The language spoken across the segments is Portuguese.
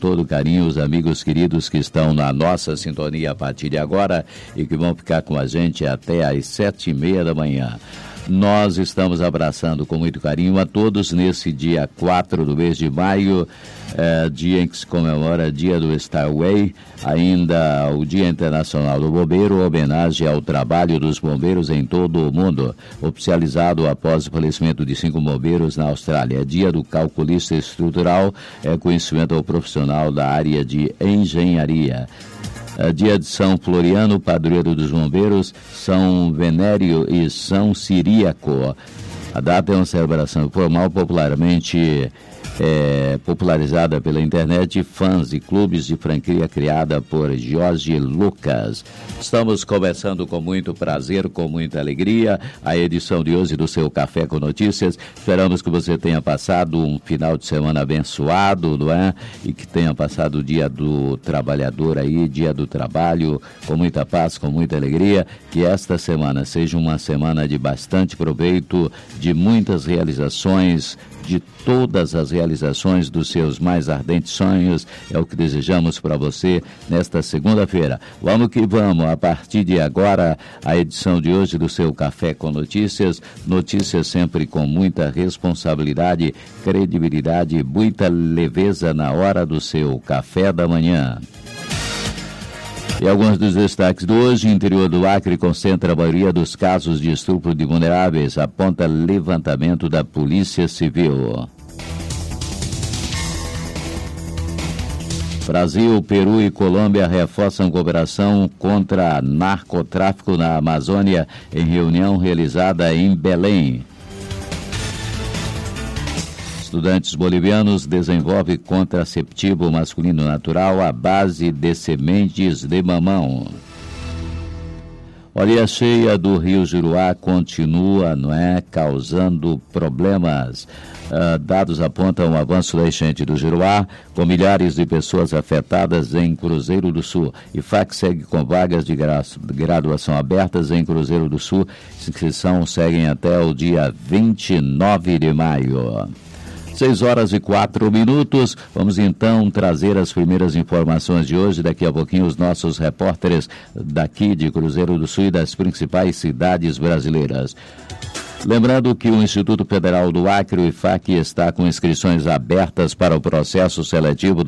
todo carinho os amigos queridos que estão na nossa sintonia a partir de agora e que vão ficar com a gente até às 7h30 da manhã. Nós estamos abraçando com muito carinho a todos nesse dia 4 do mês de maio, dia em que se comemora Dia do Starway, ainda o Dia Internacional do Bombeiro, homenagem ao trabalho dos bombeiros em todo o mundo, oficializado após o falecimento de 5 bombeiros na Austrália. Dia do calculista estrutural, conhecimento ao profissional da área de engenharia. Dia de São Floriano, padroeiro dos bombeiros, São Venério e São Ciríaco. A data é uma celebração formal popularmente popularizada pela internet, fãs e clubes de franquia criada por Jorge Lucas. Estamos começando com muito prazer, com muita alegria, a edição de hoje do seu Café com Notícias. Esperamos que você tenha passado um final de semana abençoado, não é? E que tenha passado o Dia do Trabalhador aí, Dia do Trabalho, com muita paz, com muita alegria. Que esta semana seja uma semana de bastante proveito, de muitas realizações, de todas as realizações dos seus mais ardentes sonhos, é o que desejamos para você nesta segunda-feira. Vamos que vamos, a partir de agora, a edição de hoje do seu Café com Notícias, notícias sempre com muita responsabilidade, credibilidade e muita leveza na hora do seu café da manhã. E alguns dos destaques de hoje: o interior do Acre concentra a maioria dos casos de estupro de vulneráveis, aponta levantamento da Polícia Civil. Brasil, Peru e Colômbia reforçam cooperação contra narcotráfico na Amazônia em reunião realizada em Belém. Estudantes bolivianos desenvolvem contraceptivo masculino natural à base de sementes de mamão. Olha, a cheia do Rio Juruá continua, causando problemas. Dados apontam o avanço da enchente do Juruá, com milhares de pessoas afetadas em Cruzeiro do Sul. IFAC segue com vagas de graduação abertas em Cruzeiro do Sul. Inscrição seguem até o dia 29 de maio. 6h04. Vamos então trazer as primeiras informações de hoje. Daqui a pouquinho os nossos repórteres daqui de Cruzeiro do Sul e das principais cidades brasileiras. Lembrando que o Instituto Federal do Acre, o IFAC, está com inscrições abertas para o processo seletivo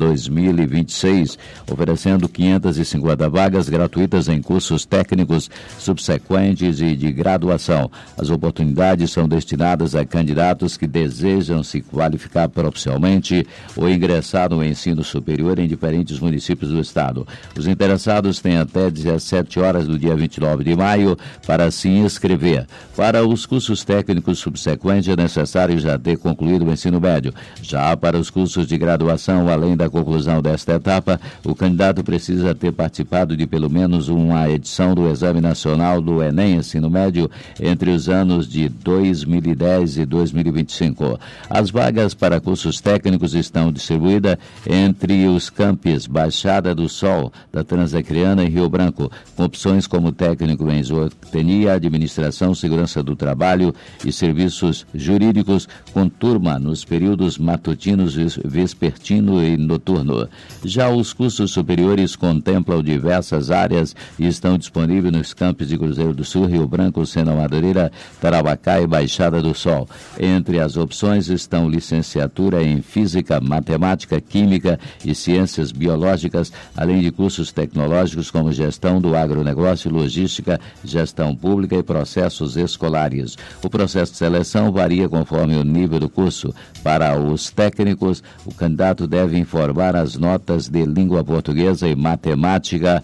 2026, oferecendo 550 vagas gratuitas em cursos técnicos subsequentes e de graduação. As oportunidades são destinadas a candidatos que desejam se qualificar profissionalmente ou ingressar no ensino superior em diferentes municípios do estado. Os interessados têm até 17 horas do dia 29 de maio para se inscrever. Para os cursos técnicos subsequentes é necessário já ter concluído o ensino médio. Já para os cursos de graduação, além da conclusão desta etapa, o candidato precisa ter participado de pelo menos uma edição do Exame Nacional do Enem Ensino Médio entre os anos de 2010 e 2025. As vagas para cursos técnicos estão distribuídas entre os campos Baixada do Sol, da Transacriana e Rio Branco, com opções como técnico em zootecnia, administração, segurança do trabalho e serviços jurídicos, com turma nos períodos matutinos, vespertino e noturno. Já os cursos superiores contemplam diversas áreas e estão disponíveis nos campos de Cruzeiro do Sul, Rio Branco, Sena Madureira, Tarauacá e Baixada do Sol. Entre as opções estão licenciatura em Física, Matemática, Química e Ciências Biológicas, além de cursos tecnológicos como Gestão do Agronegócio, Logística, Gestão Pública e Processos Escolares. O processo de seleção varia conforme o nível do curso. Para os técnicos, o candidato deve informar as notas de língua portuguesa e matemática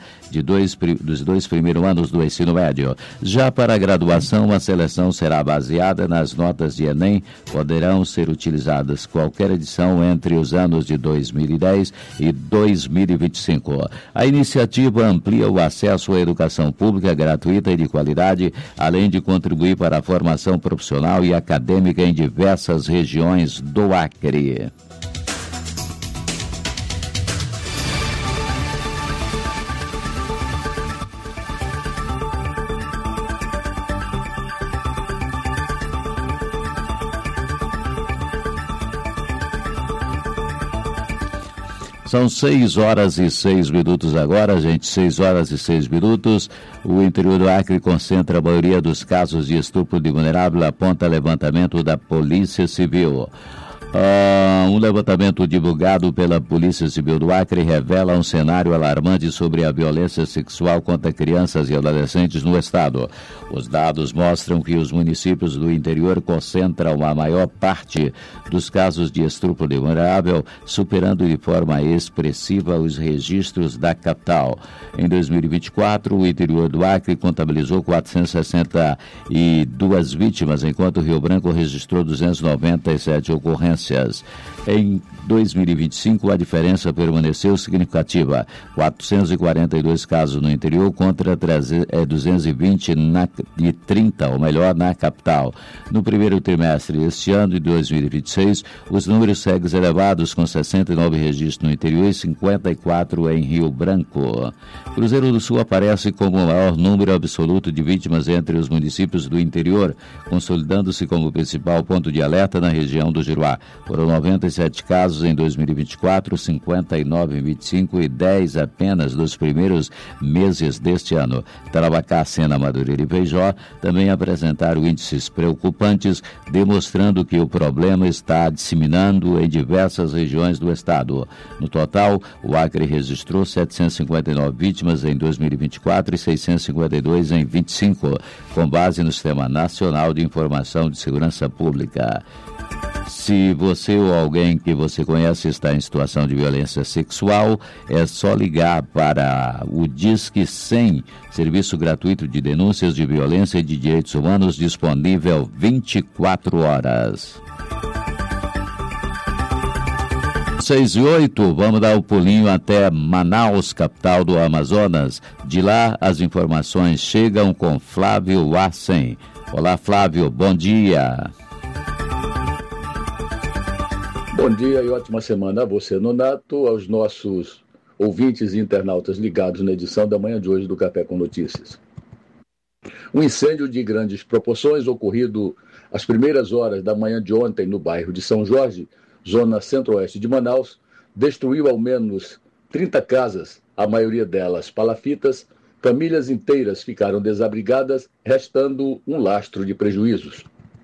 dos 2 primeiros anos do ensino médio. Já para a graduação, a seleção será baseada nas notas de Enem. Poderão ser utilizadas qualquer edição entre os anos de 2010 e 2025. A iniciativa amplia o acesso à educação pública gratuita e de qualidade, além de contribuir para a formação profissional e acadêmica em diversas regiões do Acre. São 6h06 agora, gente, 6h06. O interior do Acre concentra a maioria dos casos de estupro de vulnerável, aponta levantamento da Polícia Civil. Um levantamento divulgado pela Polícia Civil do Acre revela um cenário alarmante sobre a violência sexual contra crianças e adolescentes no estado. Os dados mostram que os municípios do interior concentram a maior parte dos casos de estupro de vulnerável, superando de forma expressiva os registros da capital. Em 2024, o interior do Acre contabilizou 462 vítimas, enquanto o Rio Branco registrou 297 ocorrências. Em 2025, a diferença permaneceu significativa. 442 casos no interior contra 220 e 30, ou melhor, na capital. No primeiro trimestre deste ano, de 2026, os números seguem elevados, com 69 registros no interior e 54 em Rio Branco. Cruzeiro do Sul aparece como o maior número absoluto de vítimas entre os municípios do interior, consolidando-se como o principal ponto de alerta na região do Giruá. Foram 97 casos em 2024, 59 em 25 e 10 apenas nos primeiros meses deste ano. Tarabacá, Sena, Madureira e Feijó também apresentaram índices preocupantes, demonstrando que o problema está disseminando em diversas regiões do estado. No total, o Acre registrou 759 vítimas em 2024 e 652 em 25, com base no Sistema Nacional de Informação de Segurança Pública. Se você ou alguém que você conhece está em situação de violência sexual, é só ligar para o Disque 100, serviço gratuito de denúncias de violência e de direitos humanos, disponível 24 horas. 6h08, vamos dar o pulinho até Manaus, capital do Amazonas. De lá, as informações chegam com Flávio Assen. Olá, Flávio, bom dia. Bom dia e ótima semana a você, Nonato, aos nossos ouvintes e internautas ligados na edição da manhã de hoje do Café com Notícias. Um incêndio de grandes proporções ocorrido às primeiras horas da manhã de ontem no bairro de São Jorge, zona centro-oeste de Manaus, destruiu ao menos 30 casas, a maioria delas palafitas. Famílias inteiras ficaram desabrigadas, restando um lastro de prejuízos.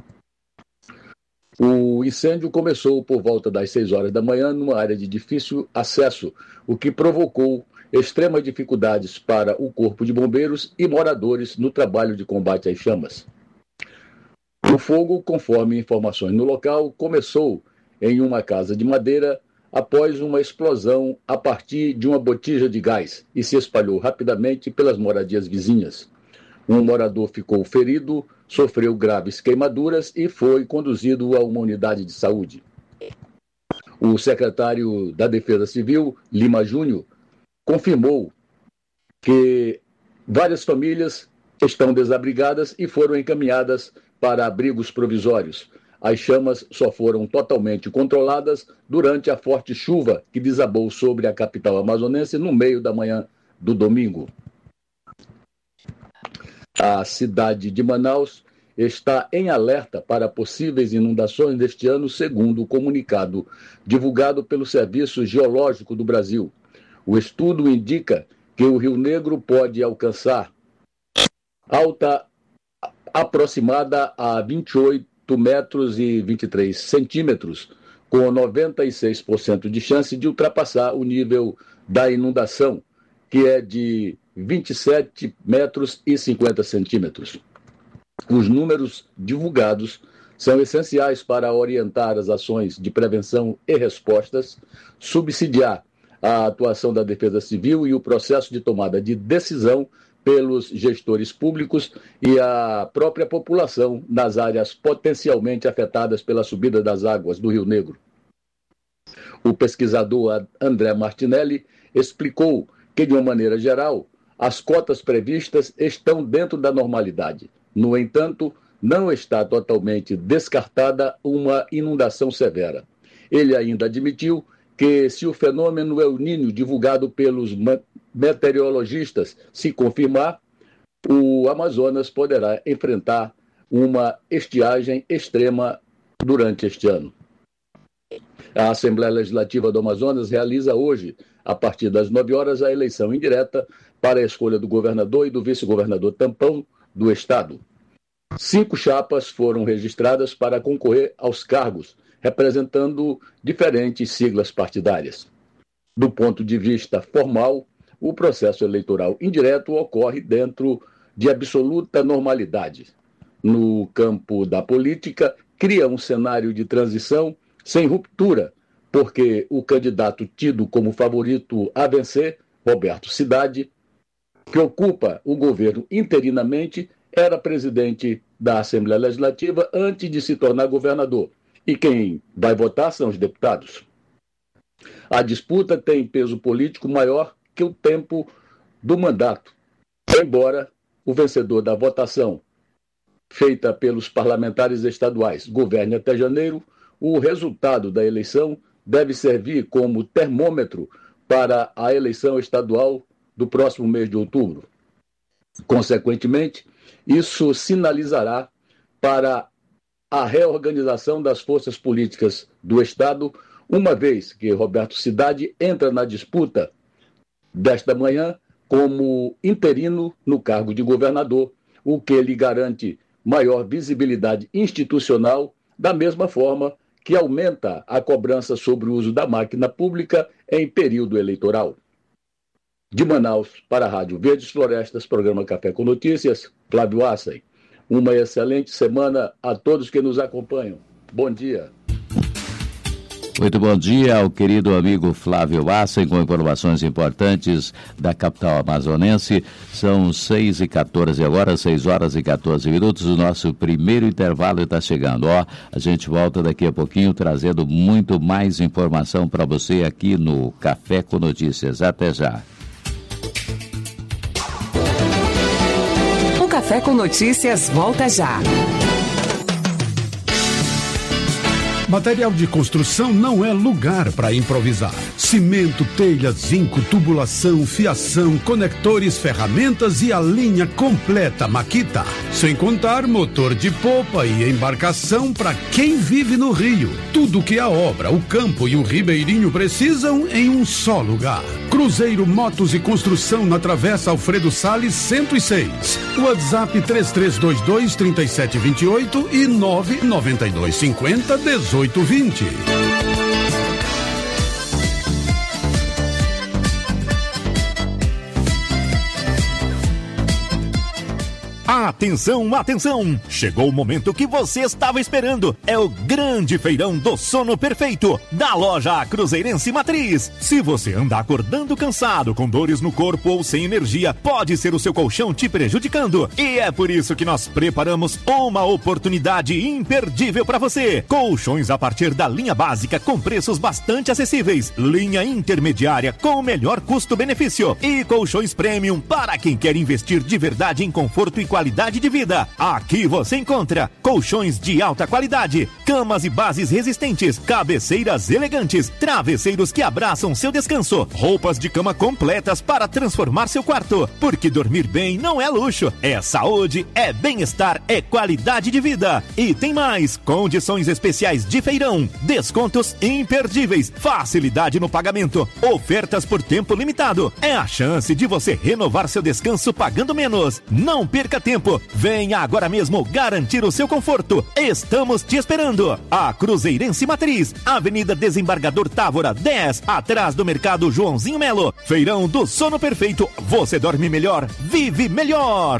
O incêndio começou por volta das 6 horas da manhã numa área de difícil acesso, o que provocou extremas dificuldades para o Corpo de Bombeiros e moradores no trabalho de combate às chamas. O fogo, conforme informações no local, começou em uma casa de madeira após uma explosão a partir de uma botija de gás e se espalhou rapidamente pelas moradias vizinhas. Um morador ficou ferido, sofreu graves queimaduras e foi conduzido a uma unidade de saúde. O secretário da Defesa Civil, Lima Júnior, confirmou que várias famílias estão desabrigadas e foram encaminhadas para abrigos provisórios. As chamas só foram totalmente controladas durante a forte chuva que desabou sobre a capital amazonense no meio da manhã do domingo. A cidade de Manaus está em alerta para possíveis inundações deste ano, segundo o comunicado divulgado pelo Serviço Geológico do Brasil. O estudo indica que o Rio Negro pode alcançar alta aproximada a 28 metros e 23 centímetros, com 96% de chance de ultrapassar o nível da inundação, que é de 27 metros e 50 centímetros. Os números divulgados são essenciais para orientar as ações de prevenção e respostas, subsidiar a atuação da Defesa Civil e o processo de tomada de decisão pelos gestores públicos e a própria população nas áreas potencialmente afetadas pela subida das águas do Rio Negro. O pesquisador André Martinelli explicou que, de uma maneira geral, as cotas previstas estão dentro da normalidade. No entanto, não está totalmente descartada uma inundação severa. Ele ainda admitiu que, se o fenômeno El Niño divulgado pelos meteorologistas se confirmar, o Amazonas poderá enfrentar uma estiagem extrema durante este ano. A Assembleia Legislativa do Amazonas realiza hoje, a partir das 9 horas, a eleição indireta para a escolha do governador e do vice-governador tampão do estado. 5 chapas foram registradas para concorrer aos cargos, representando diferentes siglas partidárias. Do ponto de vista formal, o processo eleitoral indireto ocorre dentro de absoluta normalidade. No campo da política, cria um cenário de transição sem ruptura, porque o candidato tido como favorito a vencer, Roberto Cidade, que ocupa o governo interinamente, era presidente da Assembleia Legislativa antes de se tornar governador. E quem vai votar são os deputados. A disputa tem peso político maior que o tempo do mandato. Embora o vencedor da votação feita pelos parlamentares estaduais governe até janeiro, o resultado da eleição deve servir como termômetro para a eleição estadual do próximo mês de outubro. Consequentemente, isso sinalizará para a reorganização das forças políticas do Estado, uma vez que Roberto Cidade entra na disputa desta manhã como interino no cargo de governador, o que lhe garante maior visibilidade institucional, da mesma forma que aumenta a cobrança sobre o uso da máquina pública em período eleitoral. De Manaus, para a Rádio Verdes Florestas, programa Café com Notícias, Flávio Assay. Uma excelente semana a todos que nos acompanham. Bom dia. Muito bom dia ao querido amigo Flávio Assay, com informações importantes da capital amazonense. São 6h14 agora, 6h14. O nosso primeiro intervalo está chegando. A gente volta daqui a pouquinho trazendo muito mais informação para você aqui no Café com Notícias. Até já. O Café com Notícias volta já. Material de construção não é lugar para improvisar. Cimento, telha, zinco, tubulação, fiação, conectores, ferramentas e a linha completa Makita. Sem contar motor de popa e embarcação para quem vive no Rio. Tudo que a obra, o campo e o ribeirinho precisam em um só lugar. Cruzeiro Motos e Construção na Travessa Alfredo Salles 106. WhatsApp 3322-3728 e 99250-1820. Atenção, atenção! Chegou o momento que você estava esperando. É o grande feirão do sono perfeito da loja Cruzeirense Matriz. Se você anda acordando cansado, com dores no corpo ou sem energia, pode ser o seu colchão te prejudicando. E é por isso que nós preparamos uma oportunidade imperdível para você. Colchões a partir da linha básica com preços bastante acessíveis. Linha intermediária com o melhor custo-benefício. E colchões premium para quem quer investir de verdade em conforto e qualidade de vida. Aqui você encontra colchões de alta qualidade, camas e bases resistentes, cabeceiras elegantes, travesseiros que abraçam seu descanso, roupas de cama completas para transformar seu quarto. Porque dormir bem não é luxo, é saúde, é bem-estar, é qualidade de vida. E tem mais, condições especiais de feirão, descontos imperdíveis, facilidade no pagamento, ofertas por tempo limitado. É a chance de você renovar seu descanso pagando menos. Não perca tempo. Venha agora mesmo garantir o seu conforto. Estamos te esperando. A Cruzeirense Matriz, Avenida Desembargador Távora 10, atrás do Mercado Joãozinho Melo. Feirão do Sono Perfeito. Você dorme melhor, vive melhor.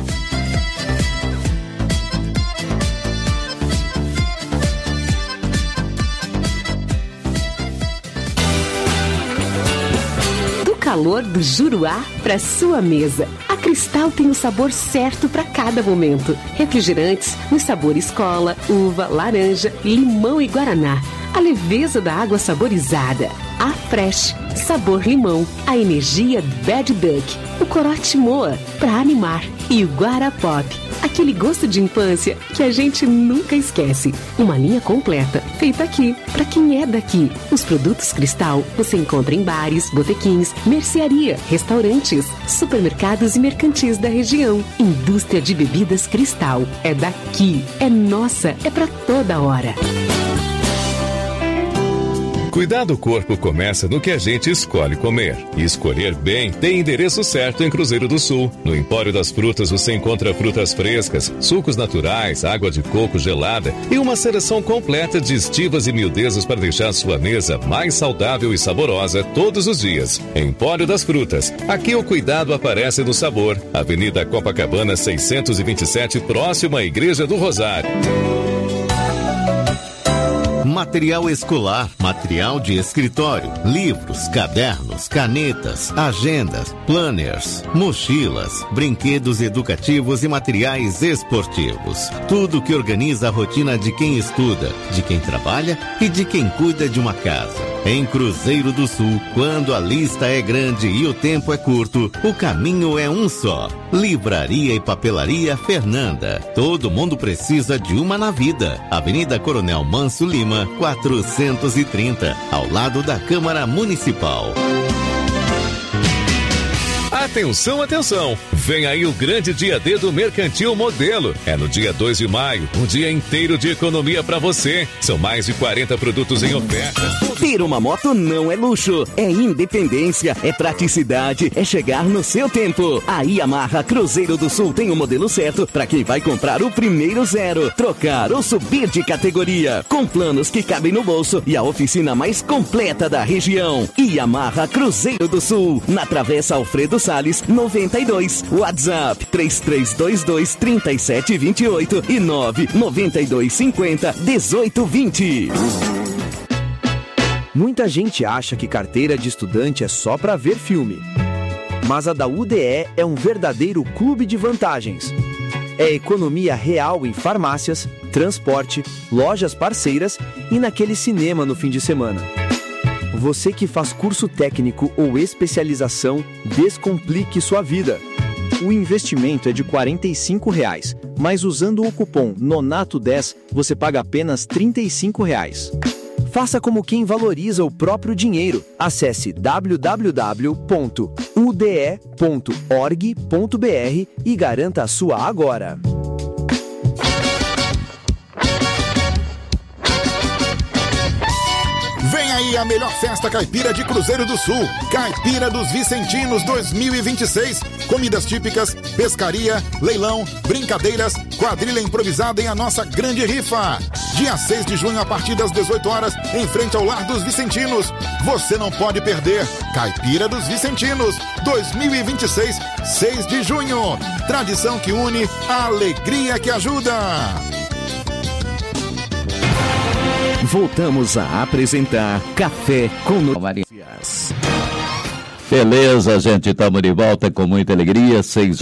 Calor do Juruá para sua mesa. A Cristal tem o sabor certo para cada momento. Refrigerantes nos sabores cola, uva, laranja, limão e guaraná. A leveza da água saborizada. A Fresh, sabor limão. A energia Bad Duck. O corote Moa, para animar. E o Guarapop, aquele gosto de infância que a gente nunca esquece. Uma linha completa, feita aqui, para quem é daqui. Os produtos Cristal você encontra em bares, botequins, mercearia, restaurantes, supermercados e mercantis da região. Indústria de bebidas Cristal. É daqui, é nossa, é para toda hora. Cuidar do corpo começa no que a gente escolhe comer. E escolher bem tem endereço certo em Cruzeiro do Sul. No Empório das Frutas você encontra frutas frescas, sucos naturais, água de coco gelada e uma seleção completa de estivas e miudezas para deixar sua mesa mais saudável e saborosa todos os dias. Empório das Frutas. Aqui o cuidado aparece no sabor. Avenida Copacabana 627, próxima à Igreja do Rosário. Material escolar, material de escritório, livros, cadernos, canetas, agendas, planners, mochilas, brinquedos educativos e materiais esportivos. Tudo que organiza a rotina de quem estuda, de quem trabalha e de quem cuida de uma casa. Em Cruzeiro do Sul, quando a lista é grande e o tempo é curto, o caminho é um só. Livraria e Papelaria Fernanda. Todo mundo precisa de uma na vida. Avenida Coronel Manso Lima, 430, ao lado da Câmara Municipal. Atenção, atenção! Vem aí o grande dia D do Mercantil Modelo. É no dia 2 de maio, um dia inteiro de economia para você. São mais de 40 produtos em oferta. Ter uma moto não é luxo, é independência, é praticidade, é chegar no seu tempo. A Yamaha Cruzeiro do Sul tem o modelo certo para quem vai comprar o primeiro zero, trocar ou subir de categoria, com planos que cabem no bolso e a oficina mais completa da região. Yamaha Cruzeiro do Sul, na Travessa Alfredo Salles, 92. WhatsApp 3322-3728 e 99250-1820. Muita gente acha que carteira de estudante é só para ver filme. Mas a da UDE é um verdadeiro clube de vantagens. É economia real em farmácias, transporte, lojas parceiras e naquele cinema no fim de semana. Você que faz curso técnico ou especialização, descomplique sua vida. O investimento é de R$ 45, mas usando o cupom NONATO10 você paga apenas R$ 35. Faça como quem valoriza o próprio dinheiro. Acesse www.ude.org.br e garanta a sua agora. Vem aí a melhor festa caipira de Cruzeiro do Sul. Caipira dos Vicentinos 2026. Comidas típicas, pescaria, leilão, brincadeiras, quadrilha improvisada em a nossa grande rifa. Dia 6 de junho a partir das 18 horas, em frente ao Lar dos Vicentinos. Você não pode perder. Caipira dos Vicentinos 2026, 6 de junho. Tradição que une, a alegria que ajuda. Voltamos a apresentar Café com Notícias. Beleza, gente, estamos de volta com muita alegria,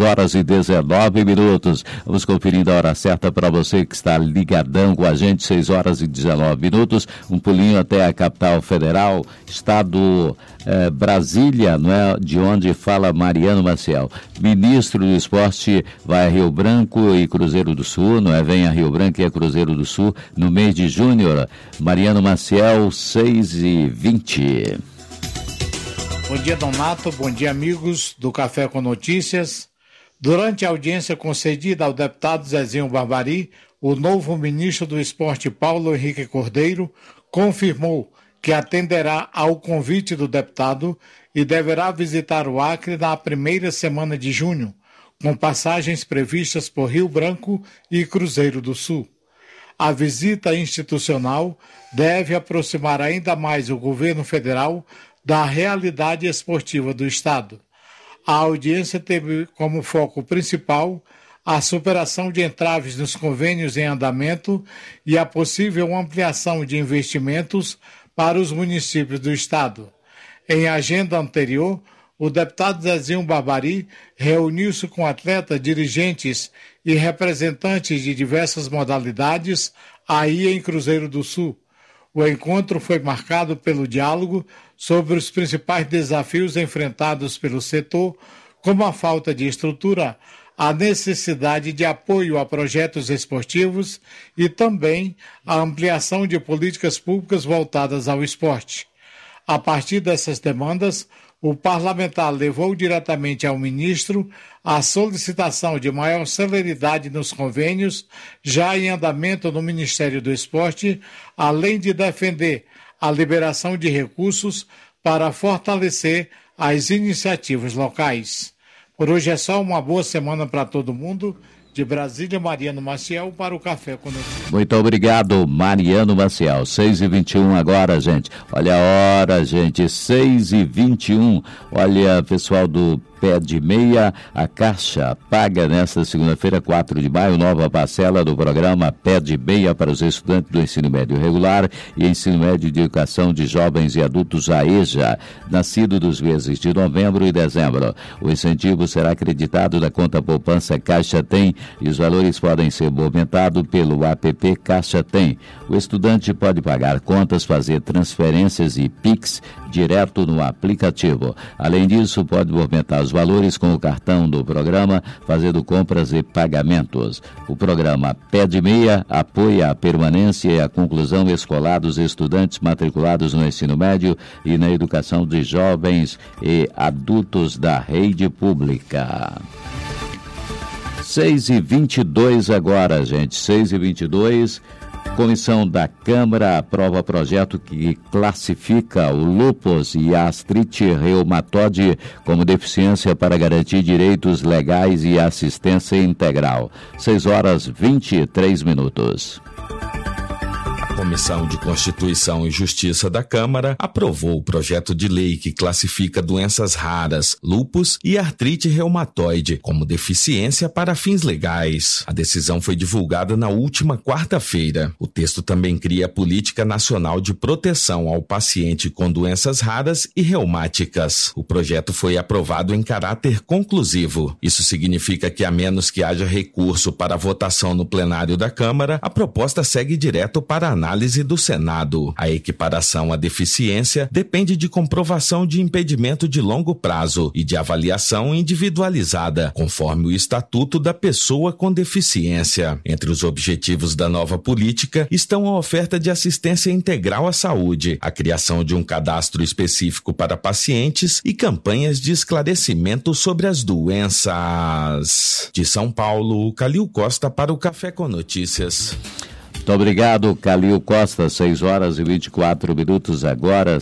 6h19. Vamos conferindo a hora certa para você que está ligadão com a gente, 6h19. Um pulinho até a capital federal, estado Brasília, não é? De onde fala Mariano Maciel. Ministro do Esporte vai a Rio Branco e Cruzeiro do Sul, não é? Vem a Rio Branco e a Cruzeiro do Sul no mês de junho. Mariano Maciel, 6h20. Bom dia, Donato. Bom dia, amigos do Café com Notícias. Durante a audiência concedida ao deputado Zezinho Barbari, o novo ministro do Esporte, Paulo Henrique Cordeiro, confirmou que atenderá ao convite do deputado e deverá visitar o Acre na primeira semana de junho, com passagens previstas por Rio Branco e Cruzeiro do Sul. A visita institucional deve aproximar ainda mais o governo federal da realidade esportiva do Estado. A audiência teve como foco principal a superação de entraves nos convênios em andamento e a possível ampliação de investimentos para os municípios do Estado. Em agenda anterior, o deputado Zezinho Barbari reuniu-se com atletas, dirigentes e representantes de diversas modalidades aí em Cruzeiro do Sul. O encontro foi marcado pelo diálogo sobre os principais desafios enfrentados pelo setor, como a falta de estrutura, a necessidade de apoio a projetos esportivos e também a ampliação de políticas públicas voltadas ao esporte. A partir dessas demandas, o parlamentar levou diretamente ao ministro a solicitação de maior celeridade nos convênios já em andamento no Ministério do Esporte, além de defender a liberação de recursos para fortalecer as iniciativas locais. Por hoje é só, uma boa semana para todo mundo. De Brasília, Mariano Maciel para o Café com Notícias. Muito obrigado, Mariano Maciel. 6h21 agora, gente. Olha a hora, gente. 6h21. Olha, pessoal do Pé de Meia, a Caixa paga nesta segunda-feira, 4 de maio, nova parcela do programa Pé de Meia para os estudantes do ensino médio regular e ensino médio de educação de jovens e adultos AEJA, nascido dos meses de novembro e dezembro. O incentivo será acreditado da conta poupança Caixa Tem e os valores podem ser movimentados pelo app Caixa Tem. O estudante pode pagar contas, fazer transferências e PIX direto no aplicativo. Além disso, pode movimentar os valores com o cartão do programa, fazendo compras e pagamentos. O programa Pé de Meia apoia a permanência e a conclusão escolar dos estudantes matriculados no ensino médio e na educação de jovens e adultos da rede pública. 6h22 agora, gente. 6h22. Comissão da Câmara aprova projeto que classifica o lúpus e a artrite reumatoide como deficiência para garantir direitos legais e assistência integral. 6h23. A Comissão de Constituição e Justiça da Câmara aprovou o projeto de lei que classifica doenças raras, lúpus e artrite reumatoide como deficiência para fins legais. A decisão foi divulgada na última quarta-feira. O texto também cria a Política Nacional de Proteção ao Paciente com Doenças Raras e Reumáticas. O projeto foi aprovado em caráter conclusivo. Isso significa que, a menos que haja recurso para votação no plenário da Câmara, a proposta segue direto para a análise do Senado. A equiparação à deficiência depende de comprovação de impedimento de longo prazo e de avaliação individualizada, conforme o Estatuto da Pessoa com Deficiência. Entre os objetivos da nova política estão a oferta de assistência integral à saúde, a criação de um cadastro específico para pacientes e campanhas de esclarecimento sobre as doenças. De São Paulo, Calil Costa para o Café com Notícias. Muito obrigado, Calil Costa. 6h24 agora,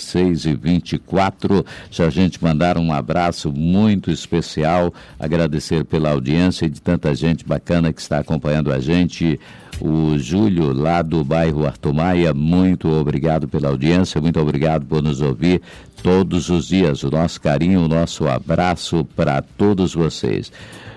6h24. Se a gente mandar um abraço muito especial, agradecer pela audiência e de tanta gente bacana que está acompanhando a gente. O Júlio, lá do bairro Arthur Maia, muito obrigado pela audiência, muito obrigado por nos ouvir todos os dias. O nosso carinho, o nosso abraço para todos vocês.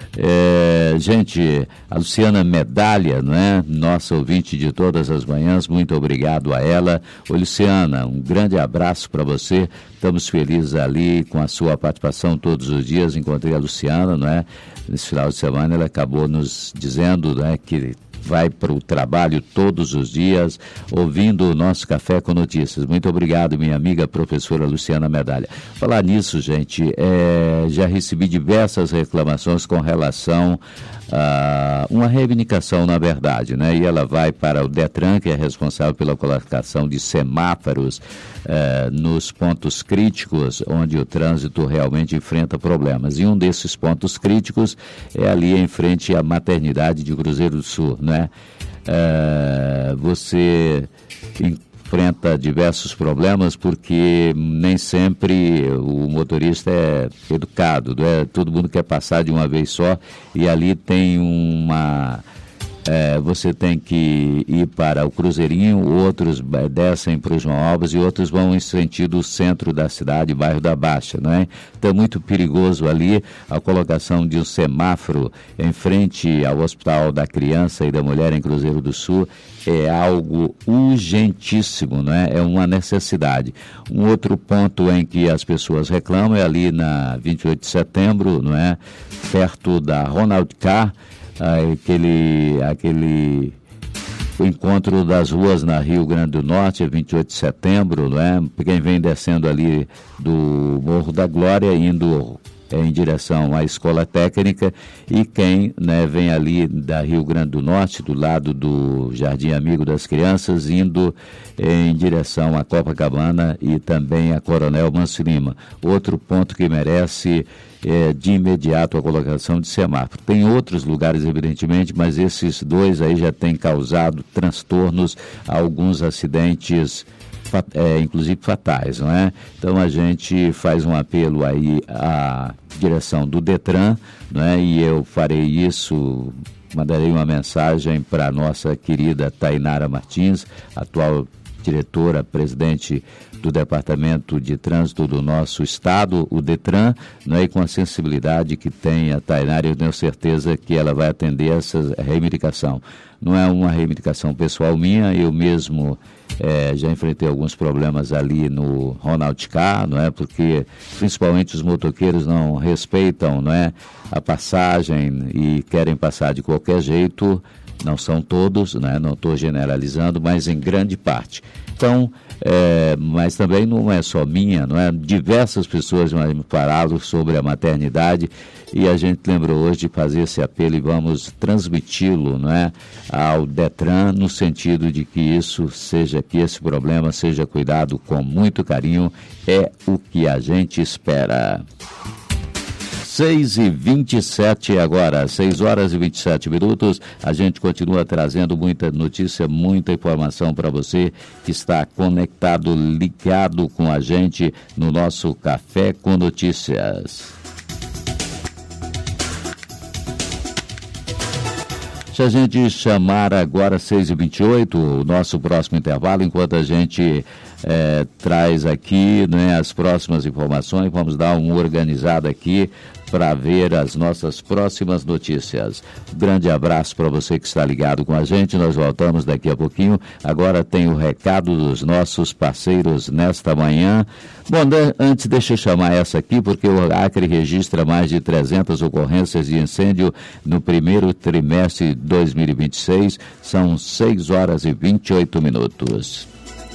Gente, a Luciana Medalha, não é? Nossa ouvinte de todas as manhãs, muito obrigado a ela. Ô Luciana, um grande abraço para você, estamos felizes ali com a sua participação todos os dias. Encontrei a Luciana, não é? Nesse final de semana ela acabou nos dizendo, não é, que vai para o trabalho todos os dias, ouvindo o nosso Café com Notícias. Muito obrigado, minha amiga professora Luciana Medalha. Falar nisso, gente, já recebi diversas reclamações com relação a uma reivindicação, na verdade, né? E ela vai para o Detran, que é responsável pela colocação de semáforos nos pontos críticos, onde o trânsito realmente enfrenta problemas. E um desses pontos críticos é ali em frente à maternidade de Cruzeiro do Sul, né? Você enfrenta diversos problemas porque nem sempre o motorista é educado, né? Todo mundo quer passar de uma vez só e ali tem você tem que ir para o Cruzeirinho, outros descem para o João Alves e outros vão em sentido centro da cidade, bairro da Baixa, não é? Então é muito perigoso ali a colocação de um semáforo em frente ao Hospital da Criança e da Mulher em Cruzeiro do Sul. É algo urgentíssimo, não é? É uma necessidade. Um outro ponto em que as pessoas reclamam é ali na 28 de setembro, não é? Perto da Ronald Carr, aquele encontro das ruas na Rio Grande do Norte, 28 de setembro, não é? Quem vem descendo ali do Morro da Glória, indo em direção à Escola Técnica, e quem, né, vem ali da Rio Grande do Norte, do lado do Jardim Amigo das Crianças, indo em direção à Copacabana e também a Coronel Manso Lima. Outro ponto que merece de imediato a colocação de semáforo. Tem outros lugares, evidentemente, mas esses dois aí já têm causado transtornos, alguns acidentes inclusive fatais, não é? Então a gente faz um apelo aí à direção do Detran, não é? E eu farei isso, mandarei uma mensagem para a nossa querida Tainara Martins, atual diretora, presidente do Departamento de Trânsito do nosso estado, o Detran, não é? E com a sensibilidade que tem a Tainara, eu tenho certeza que ela vai atender essa reivindicação. Não é uma reivindicação pessoal minha, eu mesmo já enfrentei alguns problemas ali no Ronald K, não é? Porque principalmente os motoqueiros não respeitam, não é? A passagem e querem passar de qualquer jeito. Não são todos, né? Não estou generalizando, mas em grande parte. Então, mas também não é só minha, não é? Diversas pessoas me falaram sobre a maternidade e a gente lembrou hoje de fazer esse apelo e vamos transmiti-lo, não é? Ao Detran, no sentido de que esse problema seja cuidado com muito carinho, é o que a gente espera. 6h27 agora, 6h27. A gente continua trazendo muita notícia, muita informação para você que está conectado, ligado com a gente no nosso Café com Notícias. Se a gente chamar agora 6h28, o nosso próximo intervalo, enquanto a gente traz aqui, né, as próximas informações, vamos dar uma organizada aqui para ver as nossas próximas notícias. Grande abraço para você que está ligado com a gente, nós voltamos daqui a pouquinho. Agora tem o recado dos nossos parceiros nesta manhã. Bom, antes deixa eu chamar essa aqui, porque o Acre registra mais de 300 ocorrências de incêndio no primeiro trimestre de 2026, são 6h28.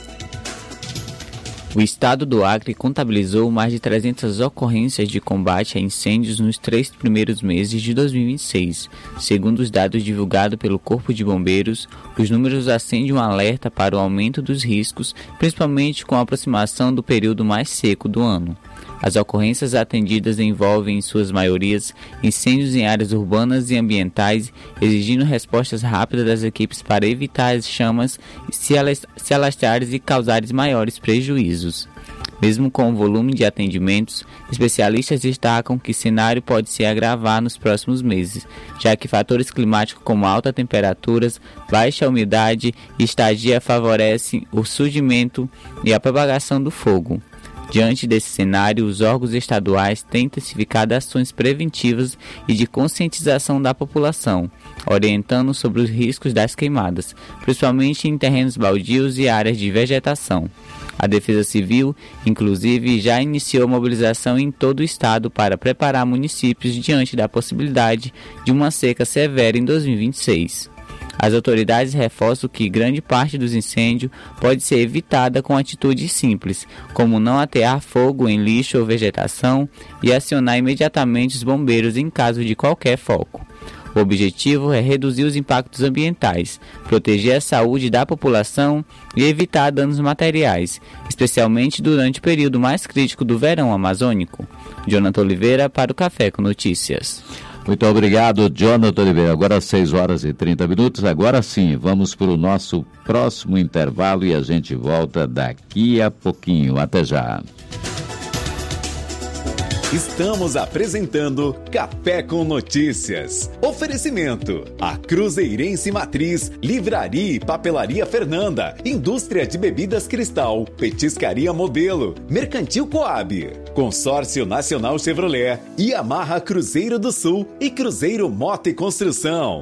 O estado do Acre contabilizou mais de 300 ocorrências de combate a incêndios nos 3 primeiros meses de 2026. Segundo os dados divulgados pelo Corpo de Bombeiros, os números acendem um alerta para o aumento dos riscos, principalmente com a aproximação do período mais seco do ano. As ocorrências atendidas envolvem, em suas maiorias, incêndios em áreas urbanas e ambientais, exigindo respostas rápidas das equipes para evitar as chamas se alastrarem e causarem maiores prejuízos. Mesmo com o volume de atendimentos, especialistas destacam que o cenário pode se agravar nos próximos meses, já que fatores climáticos como altas temperaturas, baixa umidade e estadia favorecem o surgimento e a propagação do fogo. Diante desse cenário, os órgãos estaduais têm intensificado ações preventivas e de conscientização da população, orientando sobre os riscos das queimadas, principalmente em terrenos baldios e áreas de vegetação. A Defesa Civil, inclusive, já iniciou mobilização em todo o estado para preparar municípios diante da possibilidade de uma seca severa em 2026. As autoridades reforçam que grande parte dos incêndios pode ser evitada com atitudes simples, como não atear fogo em lixo ou vegetação e acionar imediatamente os bombeiros em caso de qualquer foco. O objetivo é reduzir os impactos ambientais, proteger a saúde da população e evitar danos materiais, especialmente durante o período mais crítico do verão amazônico. Jonathan Oliveira para o Café com Notícias. Muito obrigado, Jonathan Oliveira. Agora 6h30. Agora sim, vamos para o nosso próximo intervalo e a gente volta daqui a pouquinho. Até já. Estamos apresentando Café com Notícias. Oferecimento: a Cruzeirense Matriz, Livraria e Papelaria Fernanda, Indústria de Bebidas Cristal, Petiscaria Modelo, Mercantil Coab, Consórcio Nacional Chevrolet, Yamaha Cruzeiro do Sul e Cruzeiro Moto e Construção.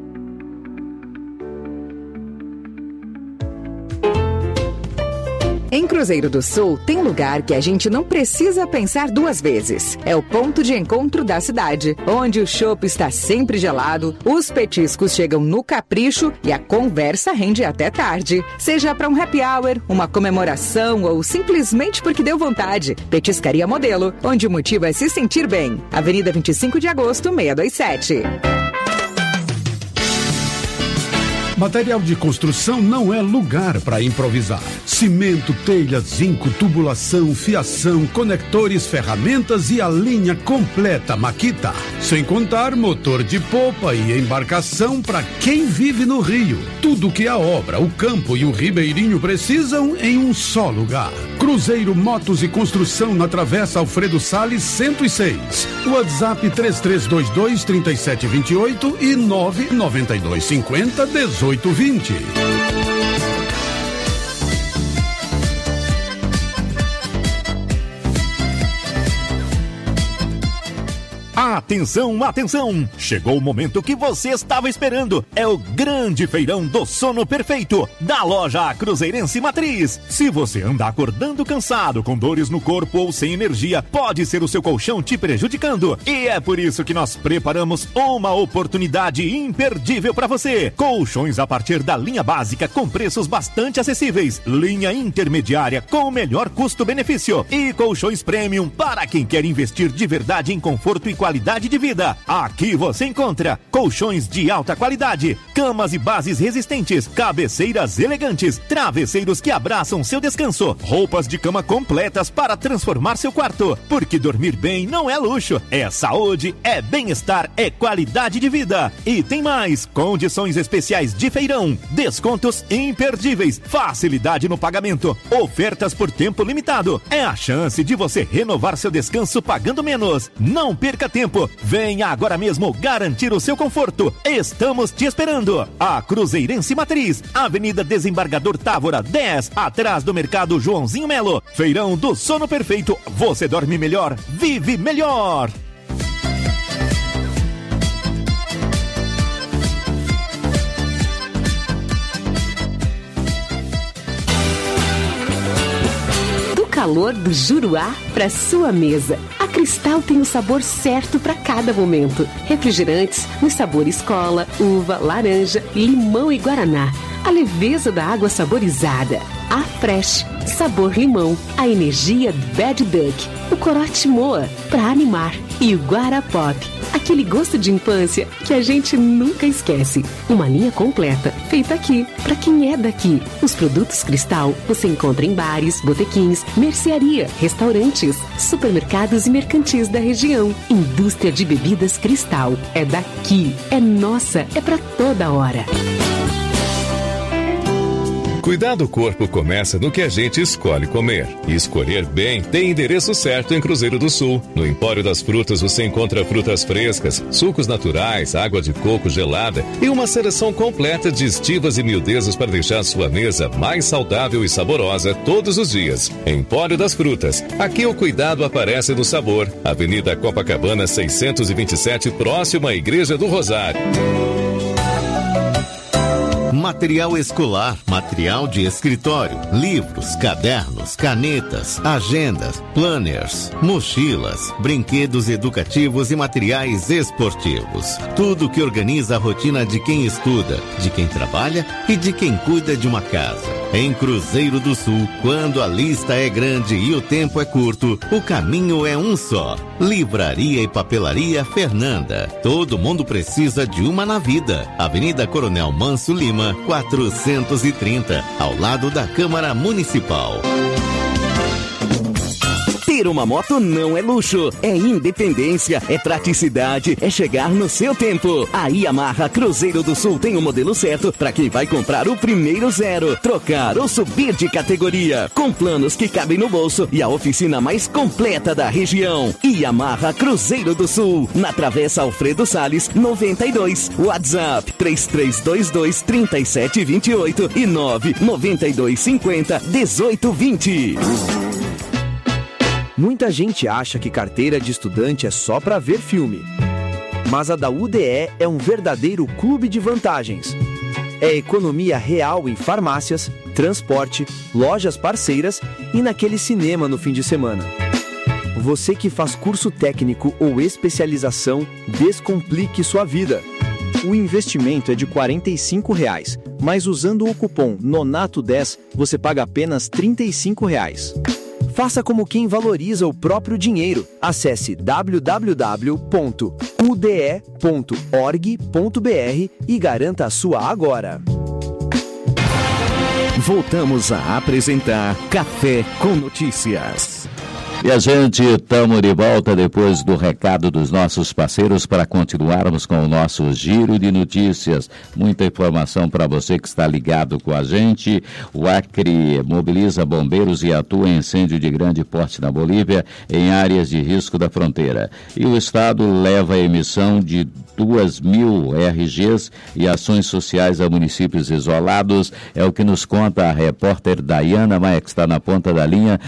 Em Cruzeiro do Sul, tem lugar que a gente não precisa pensar duas vezes. É o ponto de encontro da cidade, onde o chopp está sempre gelado, os petiscos chegam no capricho e a conversa rende até tarde. Seja para um happy hour, uma comemoração ou simplesmente porque deu vontade. Petiscaria Modelo, onde o motivo é se sentir bem. Avenida 25 de Agosto, 627. Material de construção não é lugar para improvisar. Cimento, telha, zinco, tubulação, fiação, conectores, ferramentas e a linha completa Makita. Sem contar motor de popa e embarcação para quem vive no Rio. Tudo que a obra, o campo e o ribeirinho precisam em um só lugar. Cruzeiro Motos e Construção na Travessa Alfredo Salles 106. WhatsApp 3322-3728 e 99250-1820. Atenção, atenção! Chegou o momento que você estava esperando. É o grande feirão do sono perfeito da loja Cruzeirense Matriz. Se você anda acordando cansado, com dores no corpo ou sem energia, pode ser o seu colchão te prejudicando. E é por isso que nós preparamos uma oportunidade imperdível para você. Colchões a partir da linha básica com preços bastante acessíveis. Linha intermediária com o melhor custo-benefício. E colchões premium para quem quer investir de verdade em conforto e qualidade de vida. Aqui você encontra colchões de alta qualidade, camas e bases resistentes, cabeceiras elegantes, travesseiros que abraçam seu descanso, roupas de cama completas para transformar seu quarto. Porque dormir bem não é luxo, é saúde, é bem-estar, é qualidade de vida. E tem mais, condições especiais de feirão, descontos imperdíveis, facilidade no pagamento, ofertas por tempo limitado. É a chance de você renovar seu descanso pagando menos. Não perca tempo. Venha agora mesmo garantir o seu conforto. Estamos te esperando. A Cruzeirense Matriz, Avenida Desembargador Távora 10, atrás do Mercado Joãozinho Melo. Feirão do Sono Perfeito. Você dorme melhor, vive melhor. Calor do Juruá para sua mesa. A Cristal tem o sabor certo para cada momento. Refrigerantes nos sabores cola, uva, laranja, limão e guaraná. A leveza da água saborizada. A Fresh, sabor limão. A energia Bad Duck. O corote Moa, para animar. E o Guarapop, aquele gosto de infância que a gente nunca esquece. Uma linha completa, feita aqui, para quem é daqui. Os produtos Cristal você encontra em bares, botequins, mercearia, restaurantes, supermercados e mercantis da região. Indústria de bebidas Cristal. É daqui, é nossa, é para toda hora. Cuidar do corpo começa no que a gente escolhe comer. E escolher bem tem endereço certo em Cruzeiro do Sul. No Empório das Frutas você encontra frutas frescas, sucos naturais, água de coco gelada e uma seleção completa de estivas e miudezas para deixar sua mesa mais saudável e saborosa todos os dias. Empório das Frutas. Aqui o cuidado aparece no sabor. Avenida Copacabana 627, próximo à Igreja do Rosário. Material escolar, material de escritório, livros, cadernos, canetas, agendas, planners, mochilas, brinquedos educativos e materiais esportivos. Tudo que organiza a rotina de quem estuda, de quem trabalha e de quem cuida de uma casa. Em Cruzeiro do Sul, quando a lista é grande e o tempo é curto, o caminho é um só. Livraria e Papelaria Fernanda. Todo mundo precisa de uma na vida. Avenida Coronel Manso Lima, 430, ao lado da Câmara Municipal. Ter uma moto não é luxo, é independência, é praticidade, é chegar no seu tempo. A Yamaha Cruzeiro do Sul tem o modelo certo para quem vai comprar o primeiro zero, trocar ou subir de categoria, com planos que cabem no bolso e a oficina mais completa da região. Yamaha Cruzeiro do Sul, na Travessa Alfredo Salles 92, WhatsApp 3322-3728 e 99250-1820. Muita gente acha que carteira de estudante é só para ver filme. Mas a da UDE é um verdadeiro clube de vantagens. É economia real em farmácias, transporte, lojas parceiras e naquele cinema no fim de semana. Você que faz curso técnico ou especialização, descomplique sua vida. O investimento é de R$ 45, mas usando o cupom NONATO10 você paga apenas R$ 35. Faça como quem valoriza o próprio dinheiro. Acesse www.ude.org.br e garanta a sua agora. Voltamos a apresentar Café com Notícias. E a gente estamos de volta depois do recado dos nossos parceiros para continuarmos com o nosso giro de notícias. Muita informação para você que está ligado com a gente. O Acre mobiliza bombeiros e atua em incêndio de grande porte na Bolívia em áreas de risco da fronteira. E o Estado leva a emissão de 2.000 RGs e ações sociais a municípios isolados. É o que nos conta a repórter Dayana Maia, que está na ponta da linha,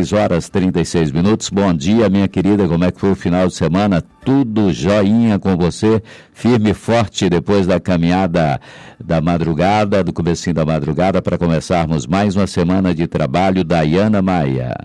6h36. Bom dia, minha querida, como é que foi o final de semana? Tudo joinha com você, firme e forte depois da caminhada da madrugada, do comecinho da madrugada, para começarmos mais uma semana de trabalho. Dayana Maia.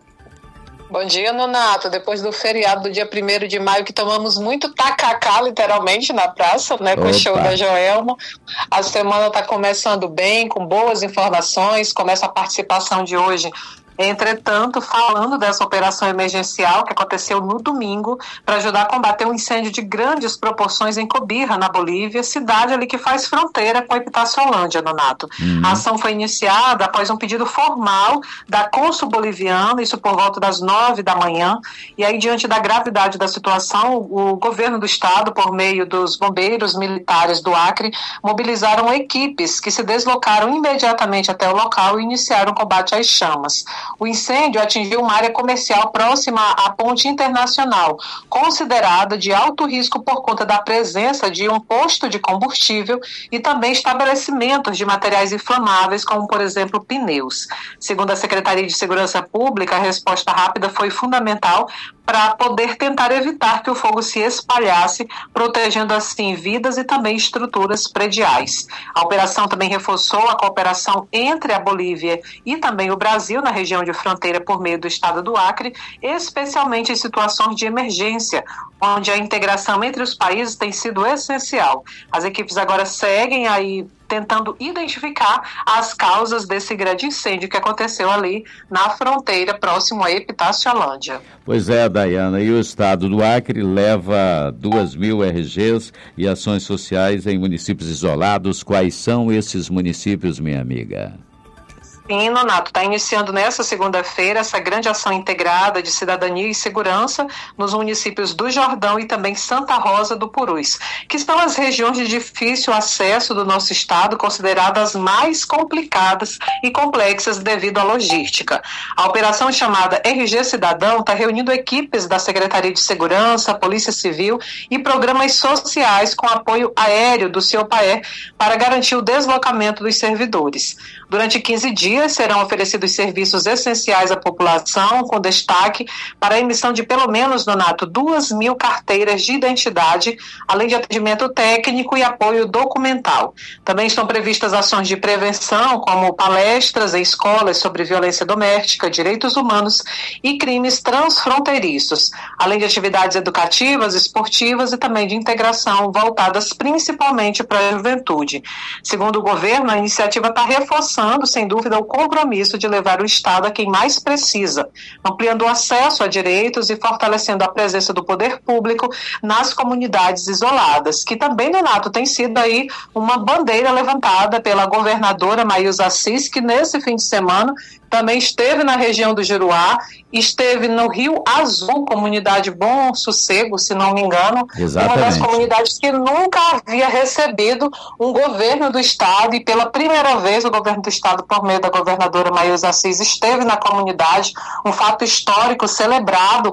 Bom dia, Nonato. Depois do feriado do dia 1º de maio, que tomamos muito tacacá, literalmente, na praça, né, com o show da Joelma, a semana está começando bem, com boas informações, começa a participação de hoje. Entretanto, falando dessa operação emergencial que aconteceu no domingo para ajudar a combater um incêndio de grandes proporções em Cobija, na Bolívia, cidade ali que faz fronteira com a Epitaciolândia, Nonato. A ação foi iniciada após um pedido formal da cônsul boliviana, isso por volta das 9 da manhã, e aí, diante da gravidade da situação, o governo do estado, por meio dos bombeiros militares do Acre, mobilizaram equipes que se deslocaram imediatamente até o local e iniciaram o combate às chamas. O incêndio atingiu uma área comercial próxima à ponte internacional, considerada de alto risco por conta da presença de um posto de combustível e também estabelecimentos de materiais inflamáveis, como, por exemplo, pneus. Segundo a Secretaria de Segurança Pública, a resposta rápida foi fundamental para poder tentar evitar que o fogo se espalhasse, protegendo assim vidas e também estruturas prediais. A operação também reforçou a cooperação entre a Bolívia e também o Brasil na região de fronteira por meio do estado do Acre, especialmente em situações de emergência, onde a integração entre os países tem sido essencial. As equipes agora seguem aí tentando identificar as causas desse grande incêndio que aconteceu ali na fronteira, próximo à Epitaciolândia. Pois é, Dayana, e o estado do Acre leva 2.000 RGs e ações sociais em municípios isolados. Quais são esses municípios, minha amiga? Sim, Nonato, está iniciando nessa segunda-feira essa grande ação integrada de cidadania e segurança nos municípios do Jordão e também Santa Rosa do Purus, que são as regiões de difícil acesso do nosso estado, consideradas mais complicadas e complexas devido à logística. A operação chamada RG Cidadão está reunindo equipes da Secretaria de Segurança, Polícia Civil e programas sociais com apoio aéreo do CIOPAER para garantir o deslocamento dos servidores. Durante 15 dias, serão oferecidos serviços essenciais à população, com destaque para a emissão de pelo menos, Nonato, 2.000 carteiras de identidade, além de atendimento técnico e apoio documental. Também estão previstas ações de prevenção, como palestras em escolas sobre violência doméstica, direitos humanos e crimes transfronteiriços, além de atividades educativas, esportivas e também de integração, voltadas principalmente para a juventude. Segundo o governo, a iniciativa está reforçando, sem dúvida, o compromisso de levar o Estado a quem mais precisa, ampliando o acesso a direitos e fortalecendo a presença do poder público nas comunidades isoladas, que também, Nonato, tem sido aí uma bandeira levantada pela governadora Maísa Assis, que nesse fim de semana também esteve na região do Juruá, esteve no Rio Azul, comunidade Bom Sossego, se não me engano. Exatamente. Uma das comunidades que nunca havia recebido um governo do Estado, e pela primeira vez o governo do Estado, por meio da governadora Maísa Assis, esteve na comunidade, um fato histórico celebrado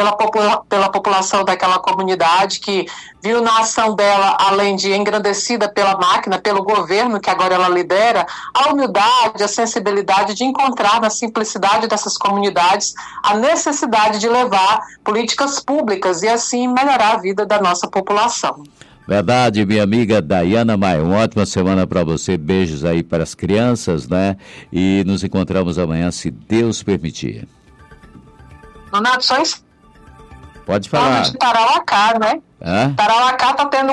pela população daquela comunidade, que viu na ação dela, além de engrandecida pela máquina, pelo governo que agora ela lidera, a humildade, a sensibilidade de encontrar na simplicidade dessas comunidades a necessidade de levar políticas públicas e assim melhorar a vida da nossa população. Verdade, minha amiga Dayana Maia, uma ótima semana para você, beijos aí para as crianças, né? E nos encontramos amanhã, se Deus permitir. Nonato, só pode falar. De Tarauacá, né? Tarauacá está tendo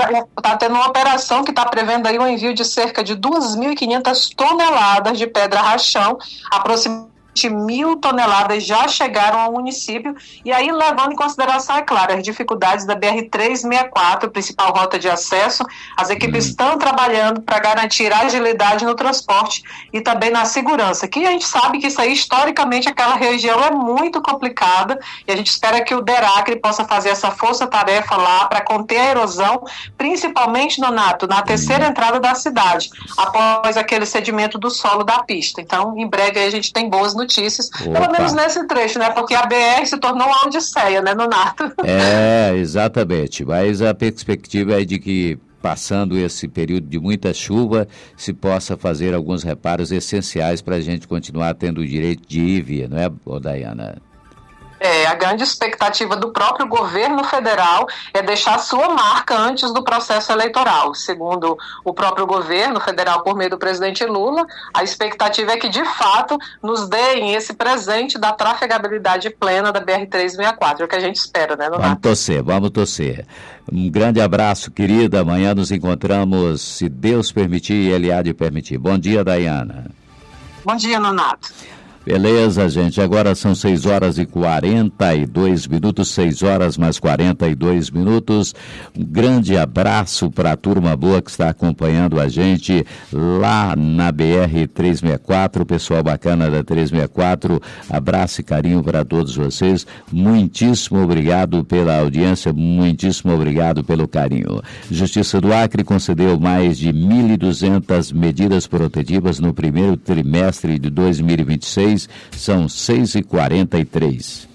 uma operação que está prevendo aí o envio de cerca de 2.500 toneladas de pedra rachão, aproximadamente 1.000 toneladas já chegaram ao município, e aí levando em consideração, é claro, as dificuldades da BR-364, principal rota de acesso, as equipes estão trabalhando para garantir agilidade no transporte e também na segurança, que a gente sabe que isso aí, historicamente, aquela região é muito complicada, e a gente espera que o DERACRE possa fazer essa força-tarefa lá para conter a erosão, principalmente, Nonato, na terceira entrada da cidade, após aquele sedimento do solo da pista. Então, em breve aí a gente tem boas notícias, pelo menos nesse trecho, né? Porque a BR se tornou uma odisseia, né, Nonato? Exatamente. Mas a perspectiva é de que, passando esse período de muita chuva, se possa fazer alguns reparos essenciais para a gente continuar tendo o direito de ir e vir, não é, Dayana? A grande expectativa do próprio governo federal é deixar sua marca antes do processo eleitoral. Segundo o próprio governo federal, por meio do presidente Lula, a expectativa é que, de fato, nos deem esse presente da trafegabilidade plena da BR-364. É o que a gente espera, né, Nonato? Vamos torcer. Um grande abraço, querida. Amanhã nos encontramos, se Deus permitir e Ele há de permitir. Bom dia, Dayana. Bom dia, Nonato. Beleza, gente, agora são 6 horas e 42 minutos, 6 horas mais 42 minutos. Um grande abraço para a turma boa que está acompanhando a gente lá na BR-364, o pessoal bacana da 364, abraço e carinho para todos vocês. Muitíssimo obrigado pela audiência, muitíssimo obrigado pelo carinho. Justiça do Acre concedeu mais de 1.200 medidas protetivas no primeiro trimestre de 2026. São 6h43.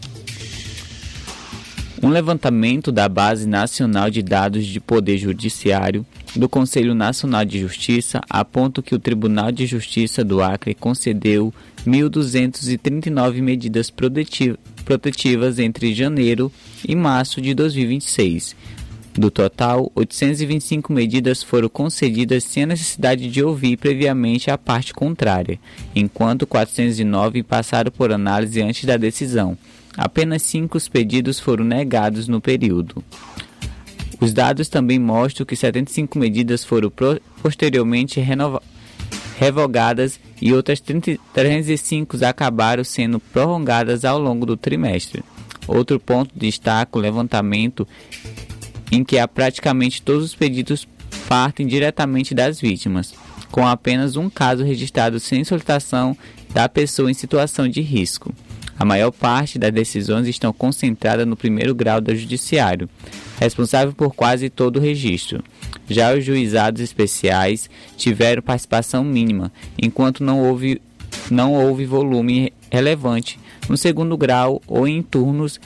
Um levantamento da Base Nacional de Dados de Poder Judiciário do Conselho Nacional de Justiça aponta que o Tribunal de Justiça do Acre concedeu 1.239 medidas protetivas entre janeiro e março de 2026. Do total, 825 medidas foram concedidas sem a necessidade de ouvir previamente a parte contrária, enquanto 409 passaram por análise antes da decisão. Apenas 5 pedidos foram negados no período. Os dados também mostram que 75 medidas foram posteriormente revogadas e outras 305 acabaram sendo prorrogadas ao longo do trimestre. Outro ponto destaca o levantamento em que praticamente todos os pedidos partem diretamente das vítimas, com apenas um caso registrado sem solicitação da pessoa em situação de risco. A maior parte das decisões estão concentradas no primeiro grau do judiciário, responsável por quase todo o registro. Já os juizados especiais tiveram participação mínima, enquanto não houve volume relevante no segundo grau ou em turnos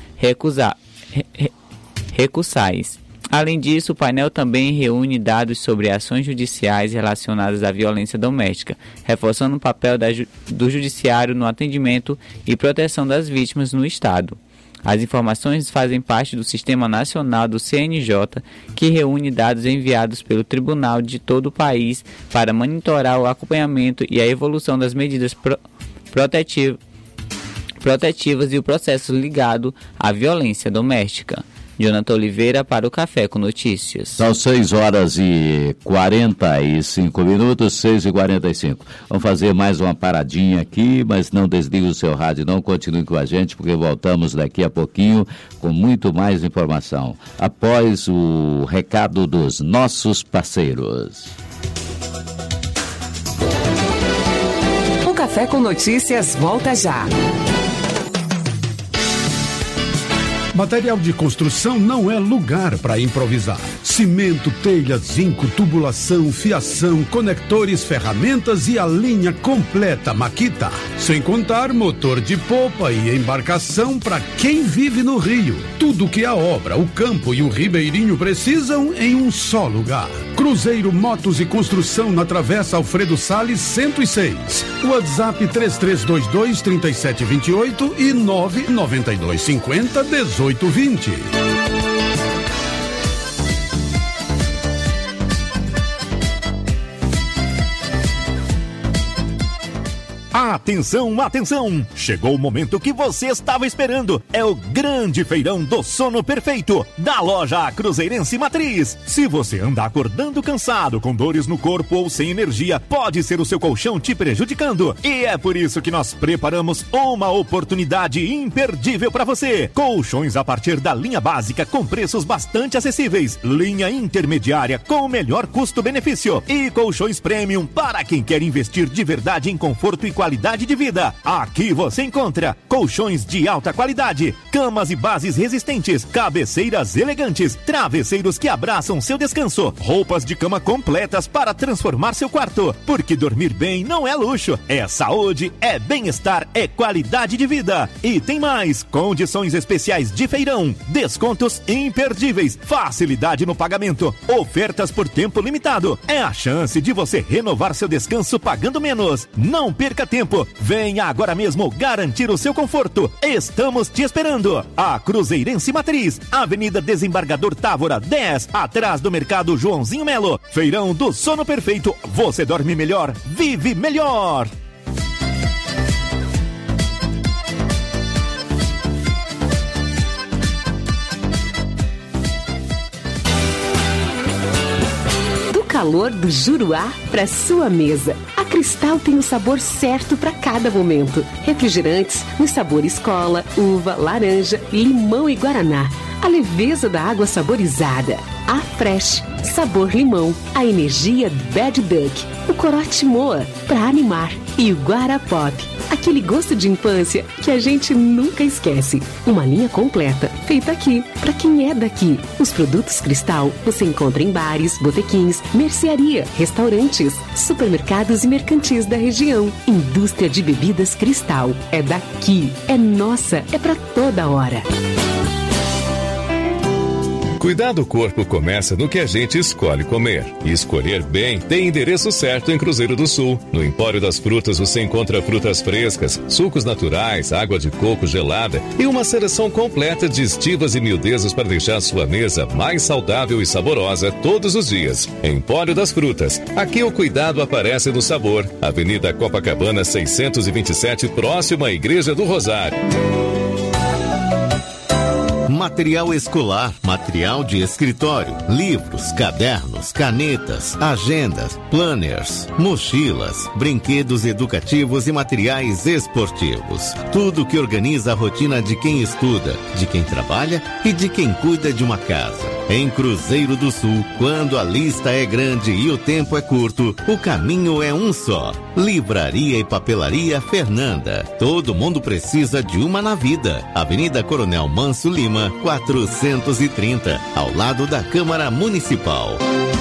recursais. Além disso, o painel também reúne dados sobre ações judiciais relacionadas à violência doméstica, reforçando o papel do judiciário no atendimento e proteção das vítimas no Estado. As informações fazem parte do Sistema Nacional do CNJ, que reúne dados enviados pelo Tribunal de todo o país para monitorar o acompanhamento e a evolução das medidas protetivas e o processo ligado à violência doméstica. Jonathan Oliveira para o Café com Notícias. São 6 horas e 45 minutos, 6h45. Vamos fazer mais uma paradinha aqui, mas não desligue o seu rádio, não, continue com a gente, porque voltamos daqui a pouquinho com muito mais informação. Após o recado dos nossos parceiros. O Café com Notícias volta já. Material de construção não é lugar para improvisar. Cimento, telha, zinco, tubulação, fiação, conectores, ferramentas e a linha completa Makita. Sem contar motor de popa e embarcação para quem vive no Rio. Tudo que a obra, o campo e o ribeirinho precisam em um só lugar. Cruzeiro Motos e Construção na Travessa Alfredo Salles 106. WhatsApp 3322-3728 e 99250-1820. Atenção, atenção! Chegou o momento que você estava esperando. É o grande feirão do sono perfeito da loja Cruzeirense Matriz. Se você anda acordando cansado, com dores no corpo ou sem energia, pode ser o seu colchão te prejudicando. E é por isso que nós preparamos uma oportunidade imperdível para você. Colchões a partir da linha básica com preços bastante acessíveis. Linha intermediária com o melhor custo-benefício. E colchões premium para quem quer investir de verdade em conforto e qualidade de vida. Aqui você encontra colchões de alta qualidade, camas e bases resistentes, cabeceiras elegantes, travesseiros que abraçam seu descanso, roupas de cama completas para transformar seu quarto. Porque dormir bem não é luxo, é saúde, é bem-estar, é qualidade de vida. E tem mais, condições especiais de feirão, descontos imperdíveis, facilidade no pagamento, ofertas por tempo limitado. É a chance de você renovar seu descanso pagando menos. Não perca tempo, venha agora mesmo garantir o seu conforto. Estamos te esperando. A Cruzeirense Matriz, Avenida Desembargador Távora 10, atrás do Mercado Joãozinho Melo. Feirão do Sono Perfeito. Você dorme melhor, vive melhor. Calor do Juruá para sua mesa. A Cristal tem o sabor certo para cada momento. Refrigerantes nos sabores cola, uva, laranja, limão e guaraná. A leveza da água saborizada. A Fresh, sabor limão. A energia Bad Duck. O corote Moa, para animar. E o Guarapop, aquele gosto de infância que a gente nunca esquece. Uma linha completa, feita aqui, para quem é daqui. Os produtos Cristal você encontra em bares, botequins, mercearia, restaurantes, supermercados e mercantis da região. Indústria de bebidas Cristal. É daqui, é nossa, é para toda hora. Cuidar do corpo começa no que a gente escolhe comer. E escolher bem tem endereço certo em Cruzeiro do Sul. No Empório das Frutas você encontra frutas frescas, sucos naturais, água de coco gelada e uma seleção completa de estivas e miudezas para deixar sua mesa mais saudável e saborosa todos os dias. Empório das Frutas. Aqui o cuidado aparece no sabor. Avenida Copacabana 627, próxima à Igreja do Rosário. Material escolar, material de escritório, livros, cadernos, canetas, agendas, planners, mochilas, brinquedos educativos e materiais esportivos. Tudo que organiza a rotina de quem estuda, de quem trabalha e de quem cuida de uma casa. Em Cruzeiro do Sul, quando a lista é grande e o tempo é curto, o caminho é um só. Livraria e Papelaria Fernanda. Todo mundo precisa de uma na vida. Avenida Coronel Manso Lima, 430, ao lado da Câmara Municipal.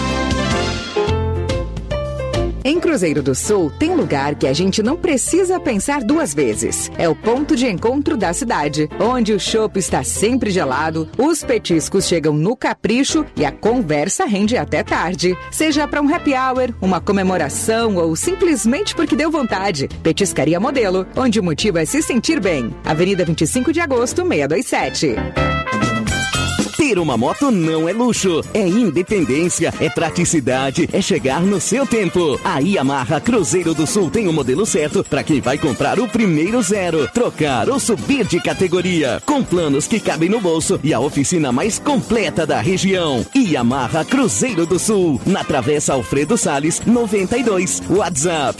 Em Cruzeiro do Sul, tem lugar que a gente não precisa pensar duas vezes. É o ponto de encontro da cidade, onde o chopp está sempre gelado, os petiscos chegam no capricho e a conversa rende até tarde. Seja para um happy hour, uma comemoração ou simplesmente porque deu vontade. Petiscaria Modelo, onde o motivo é se sentir bem. Avenida 25 de Agosto, 627. Ter uma moto não é luxo, é independência, é praticidade, é chegar no seu tempo. A Yamaha Cruzeiro do Sul tem o modelo certo para quem vai comprar o primeiro zero, trocar ou subir de categoria, com planos que cabem no bolso e a oficina mais completa da região. Yamaha Cruzeiro do Sul, na Travessa Alfredo Salles, 92. WhatsApp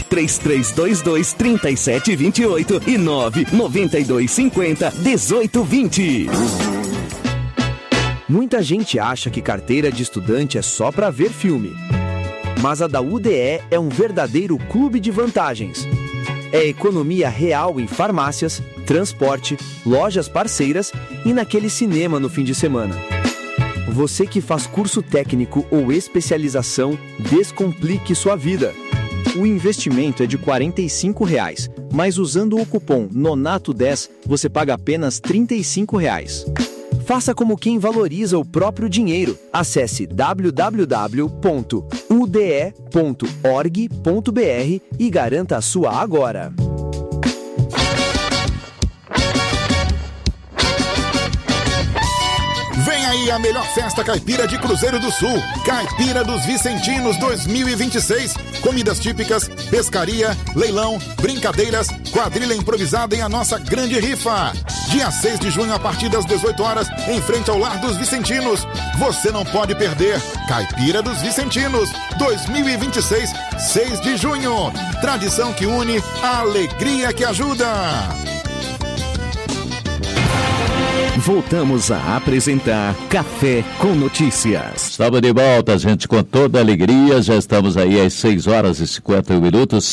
3322-3728 e 99250-1820. Muita gente acha que carteira de estudante é só para ver filme. Mas a da UDE é um verdadeiro clube de vantagens. É economia real em farmácias, transporte, lojas parceiras e naquele cinema no fim de semana. Você que faz curso técnico ou especialização, descomplique sua vida. O investimento é de R$ 45, mas usando o cupom NONATO10 você paga apenas R$ 35. Faça como quem valoriza o próprio dinheiro. Acesse www.ude.org.br e garanta a sua agora. Vem aí E a melhor festa caipira de Cruzeiro do Sul, Caipira dos Vicentinos 2026. Comidas típicas, pescaria, leilão, brincadeiras, quadrilha improvisada em a nossa grande rifa. Dia 6 de junho, a partir das 18 horas, em frente ao Lar dos Vicentinos. Você não pode perder. Caipira dos Vicentinos 2026, 6 de junho. Tradição que une, a alegria que ajuda. Voltamos a apresentar Café com Notícias. Estamos de volta, gente, com toda a alegria. Já estamos aí às 6 horas e 51 minutos,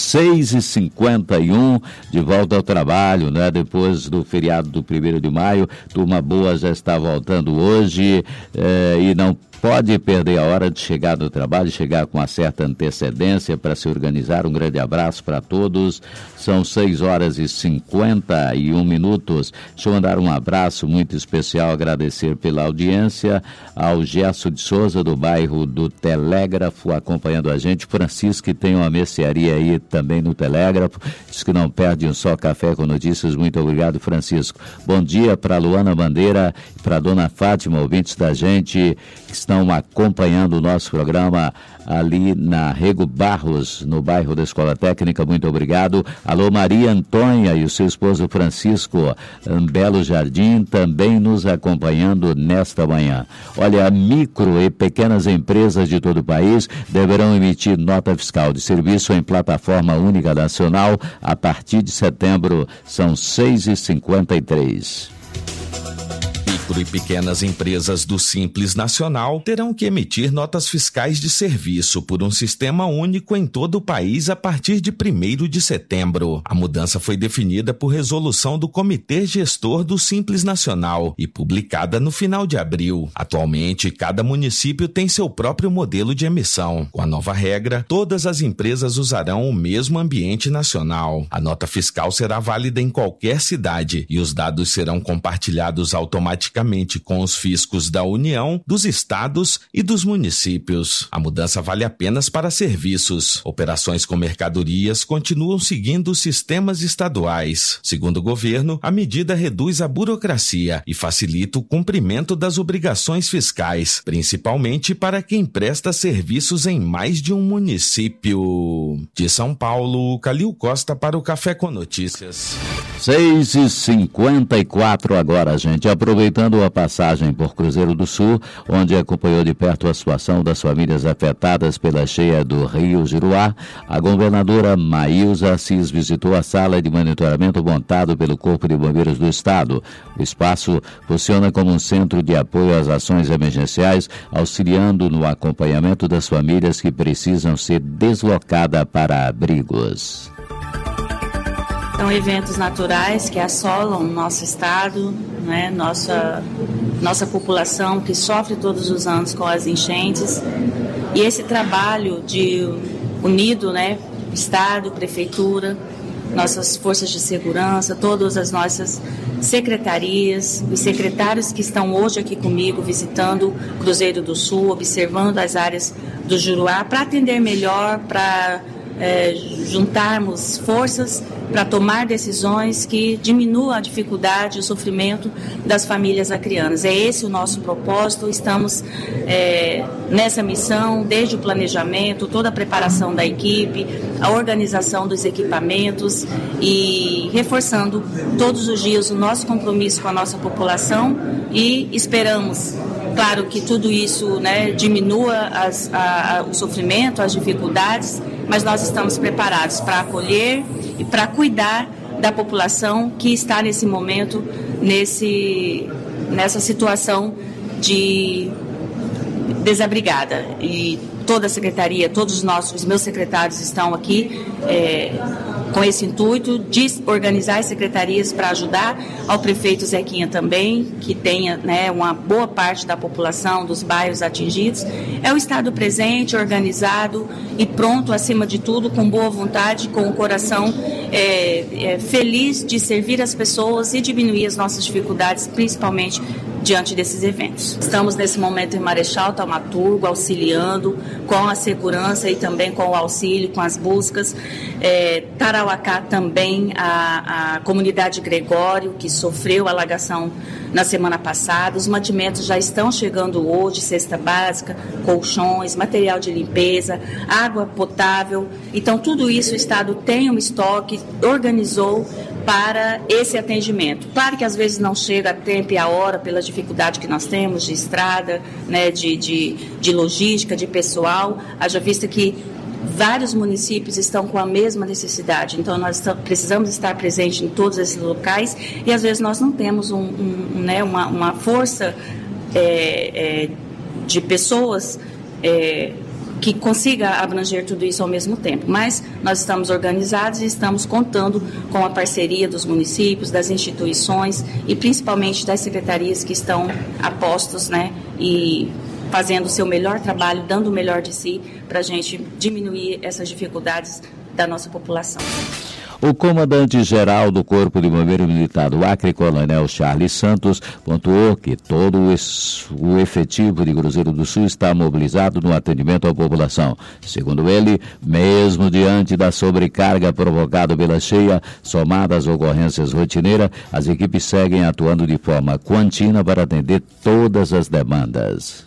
6h51, de volta ao trabalho, né? Depois do feriado do 1º de maio, turma boa já está voltando hoje e não pode perder a hora de chegar no trabalho, chegar com uma certa antecedência para se organizar. Um grande abraço para todos. São 6 horas e 51 minutos. Deixa eu mandar um abraço muito especial, agradecer pela audiência ao Gerson de Souza, do bairro do Telégrafo, acompanhando a gente. Francisco, que tem uma mercearia aí também no Telégrafo, diz que não perde um só Café com Notícias. Muito obrigado, Francisco. Bom dia para Luana Bandeira e para Dona Fátima, ouvintes da gente que estão acompanhando o nosso programa ali na Rego Barros, no bairro da Escola Técnica. Muito obrigado. Alô, Maria Antônia e o seu esposo Francisco, Belo Jardim, também nos acompanhando nesta manhã. Olha, micro e pequenas empresas de todo o país deverão emitir nota fiscal de serviço em plataforma única nacional a partir de setembro. São 6h53. Micro e pequenas empresas do Simples Nacional terão que emitir notas fiscais de serviço por um sistema único em todo o país a partir de 1º de setembro. A mudança foi definida por resolução do Comitê Gestor do Simples Nacional e publicada no final de abril. Atualmente, cada município tem seu próprio modelo de emissão. Com a nova regra, todas as empresas usarão o mesmo ambiente nacional. A nota fiscal será válida em qualquer cidade e os dados serão compartilhados automaticamente com os fiscos da União, dos estados e dos municípios. A mudança vale apenas para serviços. Operações com mercadorias continuam seguindo os sistemas estaduais. Segundo o governo, a medida reduz a burocracia e facilita o cumprimento das obrigações fiscais, principalmente para quem presta serviços em mais de um município. De São Paulo, Calil Costa para o Café com Notícias. 6h54 agora, gente. Aproveitando a passagem por Cruzeiro do Sul, onde acompanhou de perto a situação das famílias afetadas pela cheia do Rio Juruá, a governadora Maílza Assis visitou a sala de monitoramento montado pelo Corpo de Bombeiros do Estado. O espaço funciona como um centro de apoio às ações emergenciais, auxiliando no acompanhamento das famílias que precisam ser deslocadas para abrigos. São eventos naturais que assolam o nosso estado, né? Nossa população que sofre todos os anos com as enchentes. E esse trabalho de unido, né? Estado, prefeitura, nossas forças de segurança, todas as nossas secretarias, os secretários que estão hoje aqui comigo visitando Cruzeiro do Sul, observando as áreas do Juruá para atender melhor, para juntarmos forças para tomar decisões que diminuam a dificuldade e o sofrimento das famílias acreanas. É esse o nosso propósito. Estamos nessa missão desde o planejamento, toda a preparação da equipe, a organização dos equipamentos e reforçando todos os dias o nosso compromisso com a nossa população e esperamos, claro, que tudo isso, né, diminua o sofrimento, as dificuldades, mas nós estamos preparados para acolher e para cuidar da população que está nesse momento, nessa situação de desabrigada. E toda a secretaria, todos os meus secretários estão aqui com esse intuito de organizar as secretarias para ajudar ao prefeito Zequinha também, que tenha, né, uma boa parte da população dos bairros atingidos. É o Estado presente, organizado e pronto, acima de tudo, com boa vontade, com o coração feliz de servir as pessoas e diminuir as nossas dificuldades, principalmente diante desses eventos. Estamos nesse momento em Marechal Thaumaturgo, auxiliando com a segurança e também com o auxílio, com as buscas. Tarauacá também, a comunidade Gregório, que sofreu alagação na semana passada. Os mantimentos já estão chegando hoje, cesta básica, colchões, material de limpeza, água potável. Então, tudo isso o Estado tem um estoque, organizou para esse atendimento. Claro que às vezes não chega a tempo e a hora pela dificuldade que nós temos de estrada, né, de logística, de pessoal, haja vista que vários municípios estão com a mesma necessidade, então nós precisamos estar presentes em todos esses locais e às vezes nós não temos uma força de pessoas que consiga abranger tudo isso ao mesmo tempo. Mas nós estamos organizados e estamos contando com a parceria dos municípios, das instituições e principalmente das secretarias que estão a postos, né, e fazendo o seu melhor trabalho, dando o melhor de si para a gente diminuir essas dificuldades da nossa população. O comandante-geral do Corpo de Bombeiro Militar do Acre, Coronel Charles Santos, pontuou que todo o efetivo de Cruzeiro do Sul está mobilizado no atendimento à população. Segundo ele, mesmo diante da sobrecarga provocada pela cheia, somada às ocorrências rotineiras, as equipes seguem atuando de forma contínua para atender todas as demandas.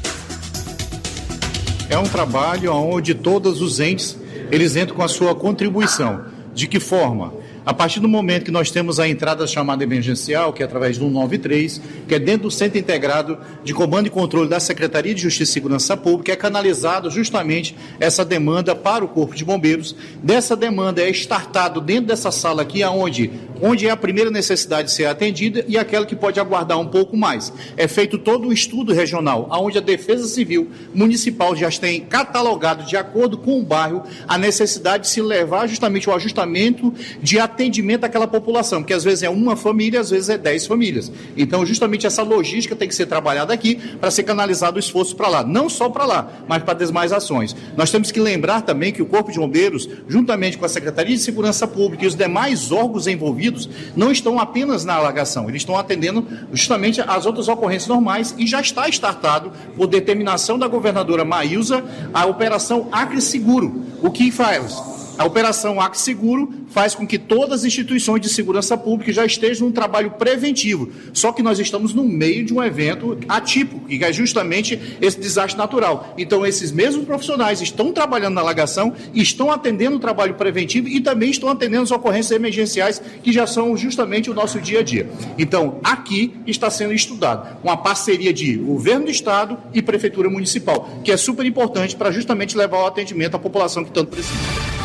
É um trabalho onde todos os entes eles entram com a sua contribuição. De que forma? A partir do momento que nós temos a entrada chamada emergencial, que é através do 193, que é dentro do Centro Integrado de Comando e Controle da Secretaria de Justiça e Segurança Pública, é canalizado justamente essa demanda para o Corpo de Bombeiros. Dessa demanda é startado dentro dessa sala aqui, onde é a primeira necessidade de ser atendida e aquela que pode aguardar um pouco mais. É feito todo um estudo regional, onde a Defesa Civil Municipal já tem catalogado, de acordo com o bairro, a necessidade de se levar justamente o ajustamento de atendimento àquela população, que às vezes é uma família, às vezes é 10 famílias. Então, justamente essa logística tem que ser trabalhada aqui para ser canalizado o esforço para lá. Não só para lá, mas para as demais ações. Nós temos que lembrar também que o Corpo de Bombeiros, juntamente com a Secretaria de Segurança Pública e os demais órgãos envolvidos, não estão apenas na alagação, eles estão atendendo justamente às outras ocorrências normais e já está startado, por determinação da governadora Maísa, a Operação Acre Seguro. O que faz? A Operação Acre Seguro faz com que todas as instituições de segurança pública já estejam num trabalho preventivo. Só que nós estamos no meio de um evento atípico, que é justamente esse desastre natural. Então, esses mesmos profissionais estão trabalhando na alagação, estão atendendo o trabalho preventivo e também estão atendendo as ocorrências emergenciais, que já são justamente o nosso dia a dia. Então, aqui está sendo estudado uma parceria de governo do Estado e Prefeitura Municipal, que é super importante para justamente levar o atendimento à população que tanto precisa.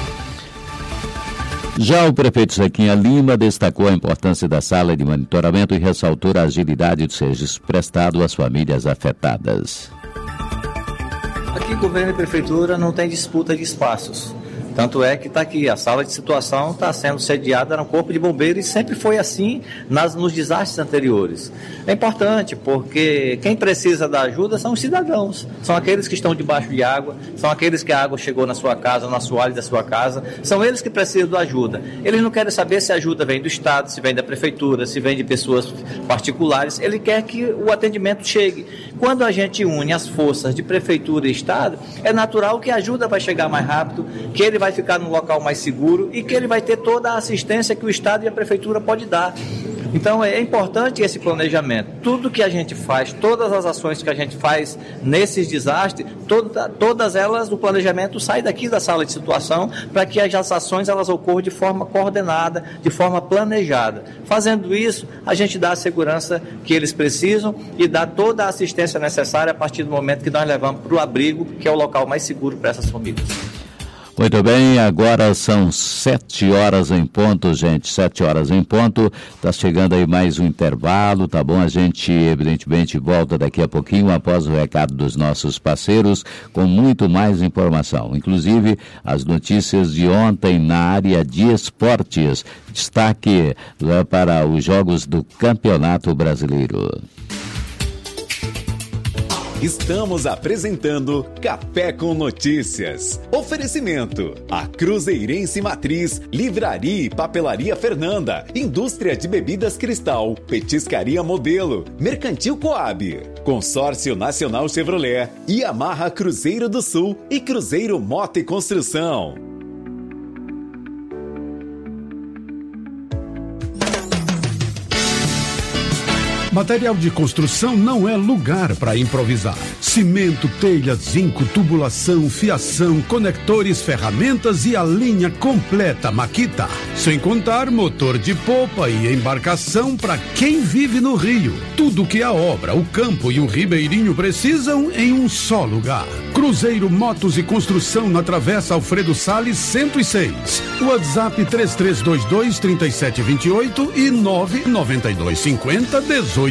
Já o prefeito Zequinha Lima destacou a importância da sala de monitoramento e ressaltou a agilidade do serviço prestado às famílias afetadas. Aqui, governo e prefeitura não tem disputa de espaços. Tanto é que está aqui, a sala de situação está sendo sediada no Corpo de Bombeiros e sempre foi assim nos desastres anteriores. É importante porque quem precisa da ajuda são os cidadãos, são aqueles que estão debaixo de água, são aqueles que a água chegou na sua casa, no assoalho da sua casa, são eles que precisam da ajuda. Eles não querem saber se a ajuda vem do Estado, se vem da Prefeitura, se vem de pessoas particulares, ele quer que o atendimento chegue. Quando a gente une as forças de Prefeitura e Estado, é natural que a ajuda vai chegar mais rápido, que ele vai ficar num local mais seguro e que ele vai ter toda a assistência que o Estado e a Prefeitura pode dar. Então é importante esse planejamento. Tudo que a gente faz, todas as ações que a gente faz nesses desastres, todas elas, o planejamento sai daqui da sala de situação para que as ações elas ocorram de forma coordenada, de forma planejada. Fazendo isso, a gente dá a segurança que eles precisam e dá toda a assistência necessária a partir do momento que nós levamos para o abrigo, que é o local mais seguro para essas famílias. Muito bem, agora são 7 horas em ponto, gente, 7 horas em ponto, está chegando aí mais um intervalo, tá bom? A gente, evidentemente, volta daqui a pouquinho, após o recado dos nossos parceiros, com muito mais informação, inclusive as notícias de ontem na área de esportes, destaque para os jogos do Campeonato Brasileiro. Estamos apresentando Café com Notícias. Oferecimento: a Cruzeirense Matriz, Livraria e Papelaria Fernanda, Indústria de Bebidas Cristal, Petiscaria Modelo, Mercantil Coab, Consórcio Nacional Chevrolet, Yamaha Cruzeiro do Sul e Cruzeiro Moto e Construção. Material de construção não é lugar para improvisar. Cimento, telha, zinco, tubulação, fiação, conectores, ferramentas e a linha completa Makita. Sem contar motor de popa e embarcação para quem vive no Rio. Tudo que a obra, o campo e o ribeirinho precisam em um só lugar. Cruzeiro Motos e Construção na Travessa Alfredo Salles 106. WhatsApp 3322-3728 e 99250-1820.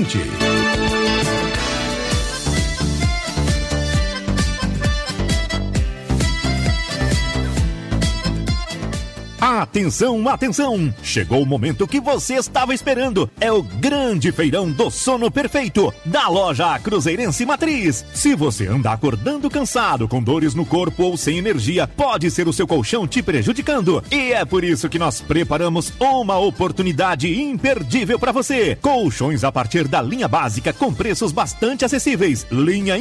Atenção, atenção! Chegou o momento que você estava esperando. É o grande feirão do sono perfeito da loja Cruzeirense Matriz. Se você anda acordando cansado, com dores no corpo ou sem energia, pode ser o seu colchão te prejudicando. E é por isso que nós preparamos uma oportunidade imperdível para você. Colchões a partir da linha básica com preços bastante acessíveis. Linha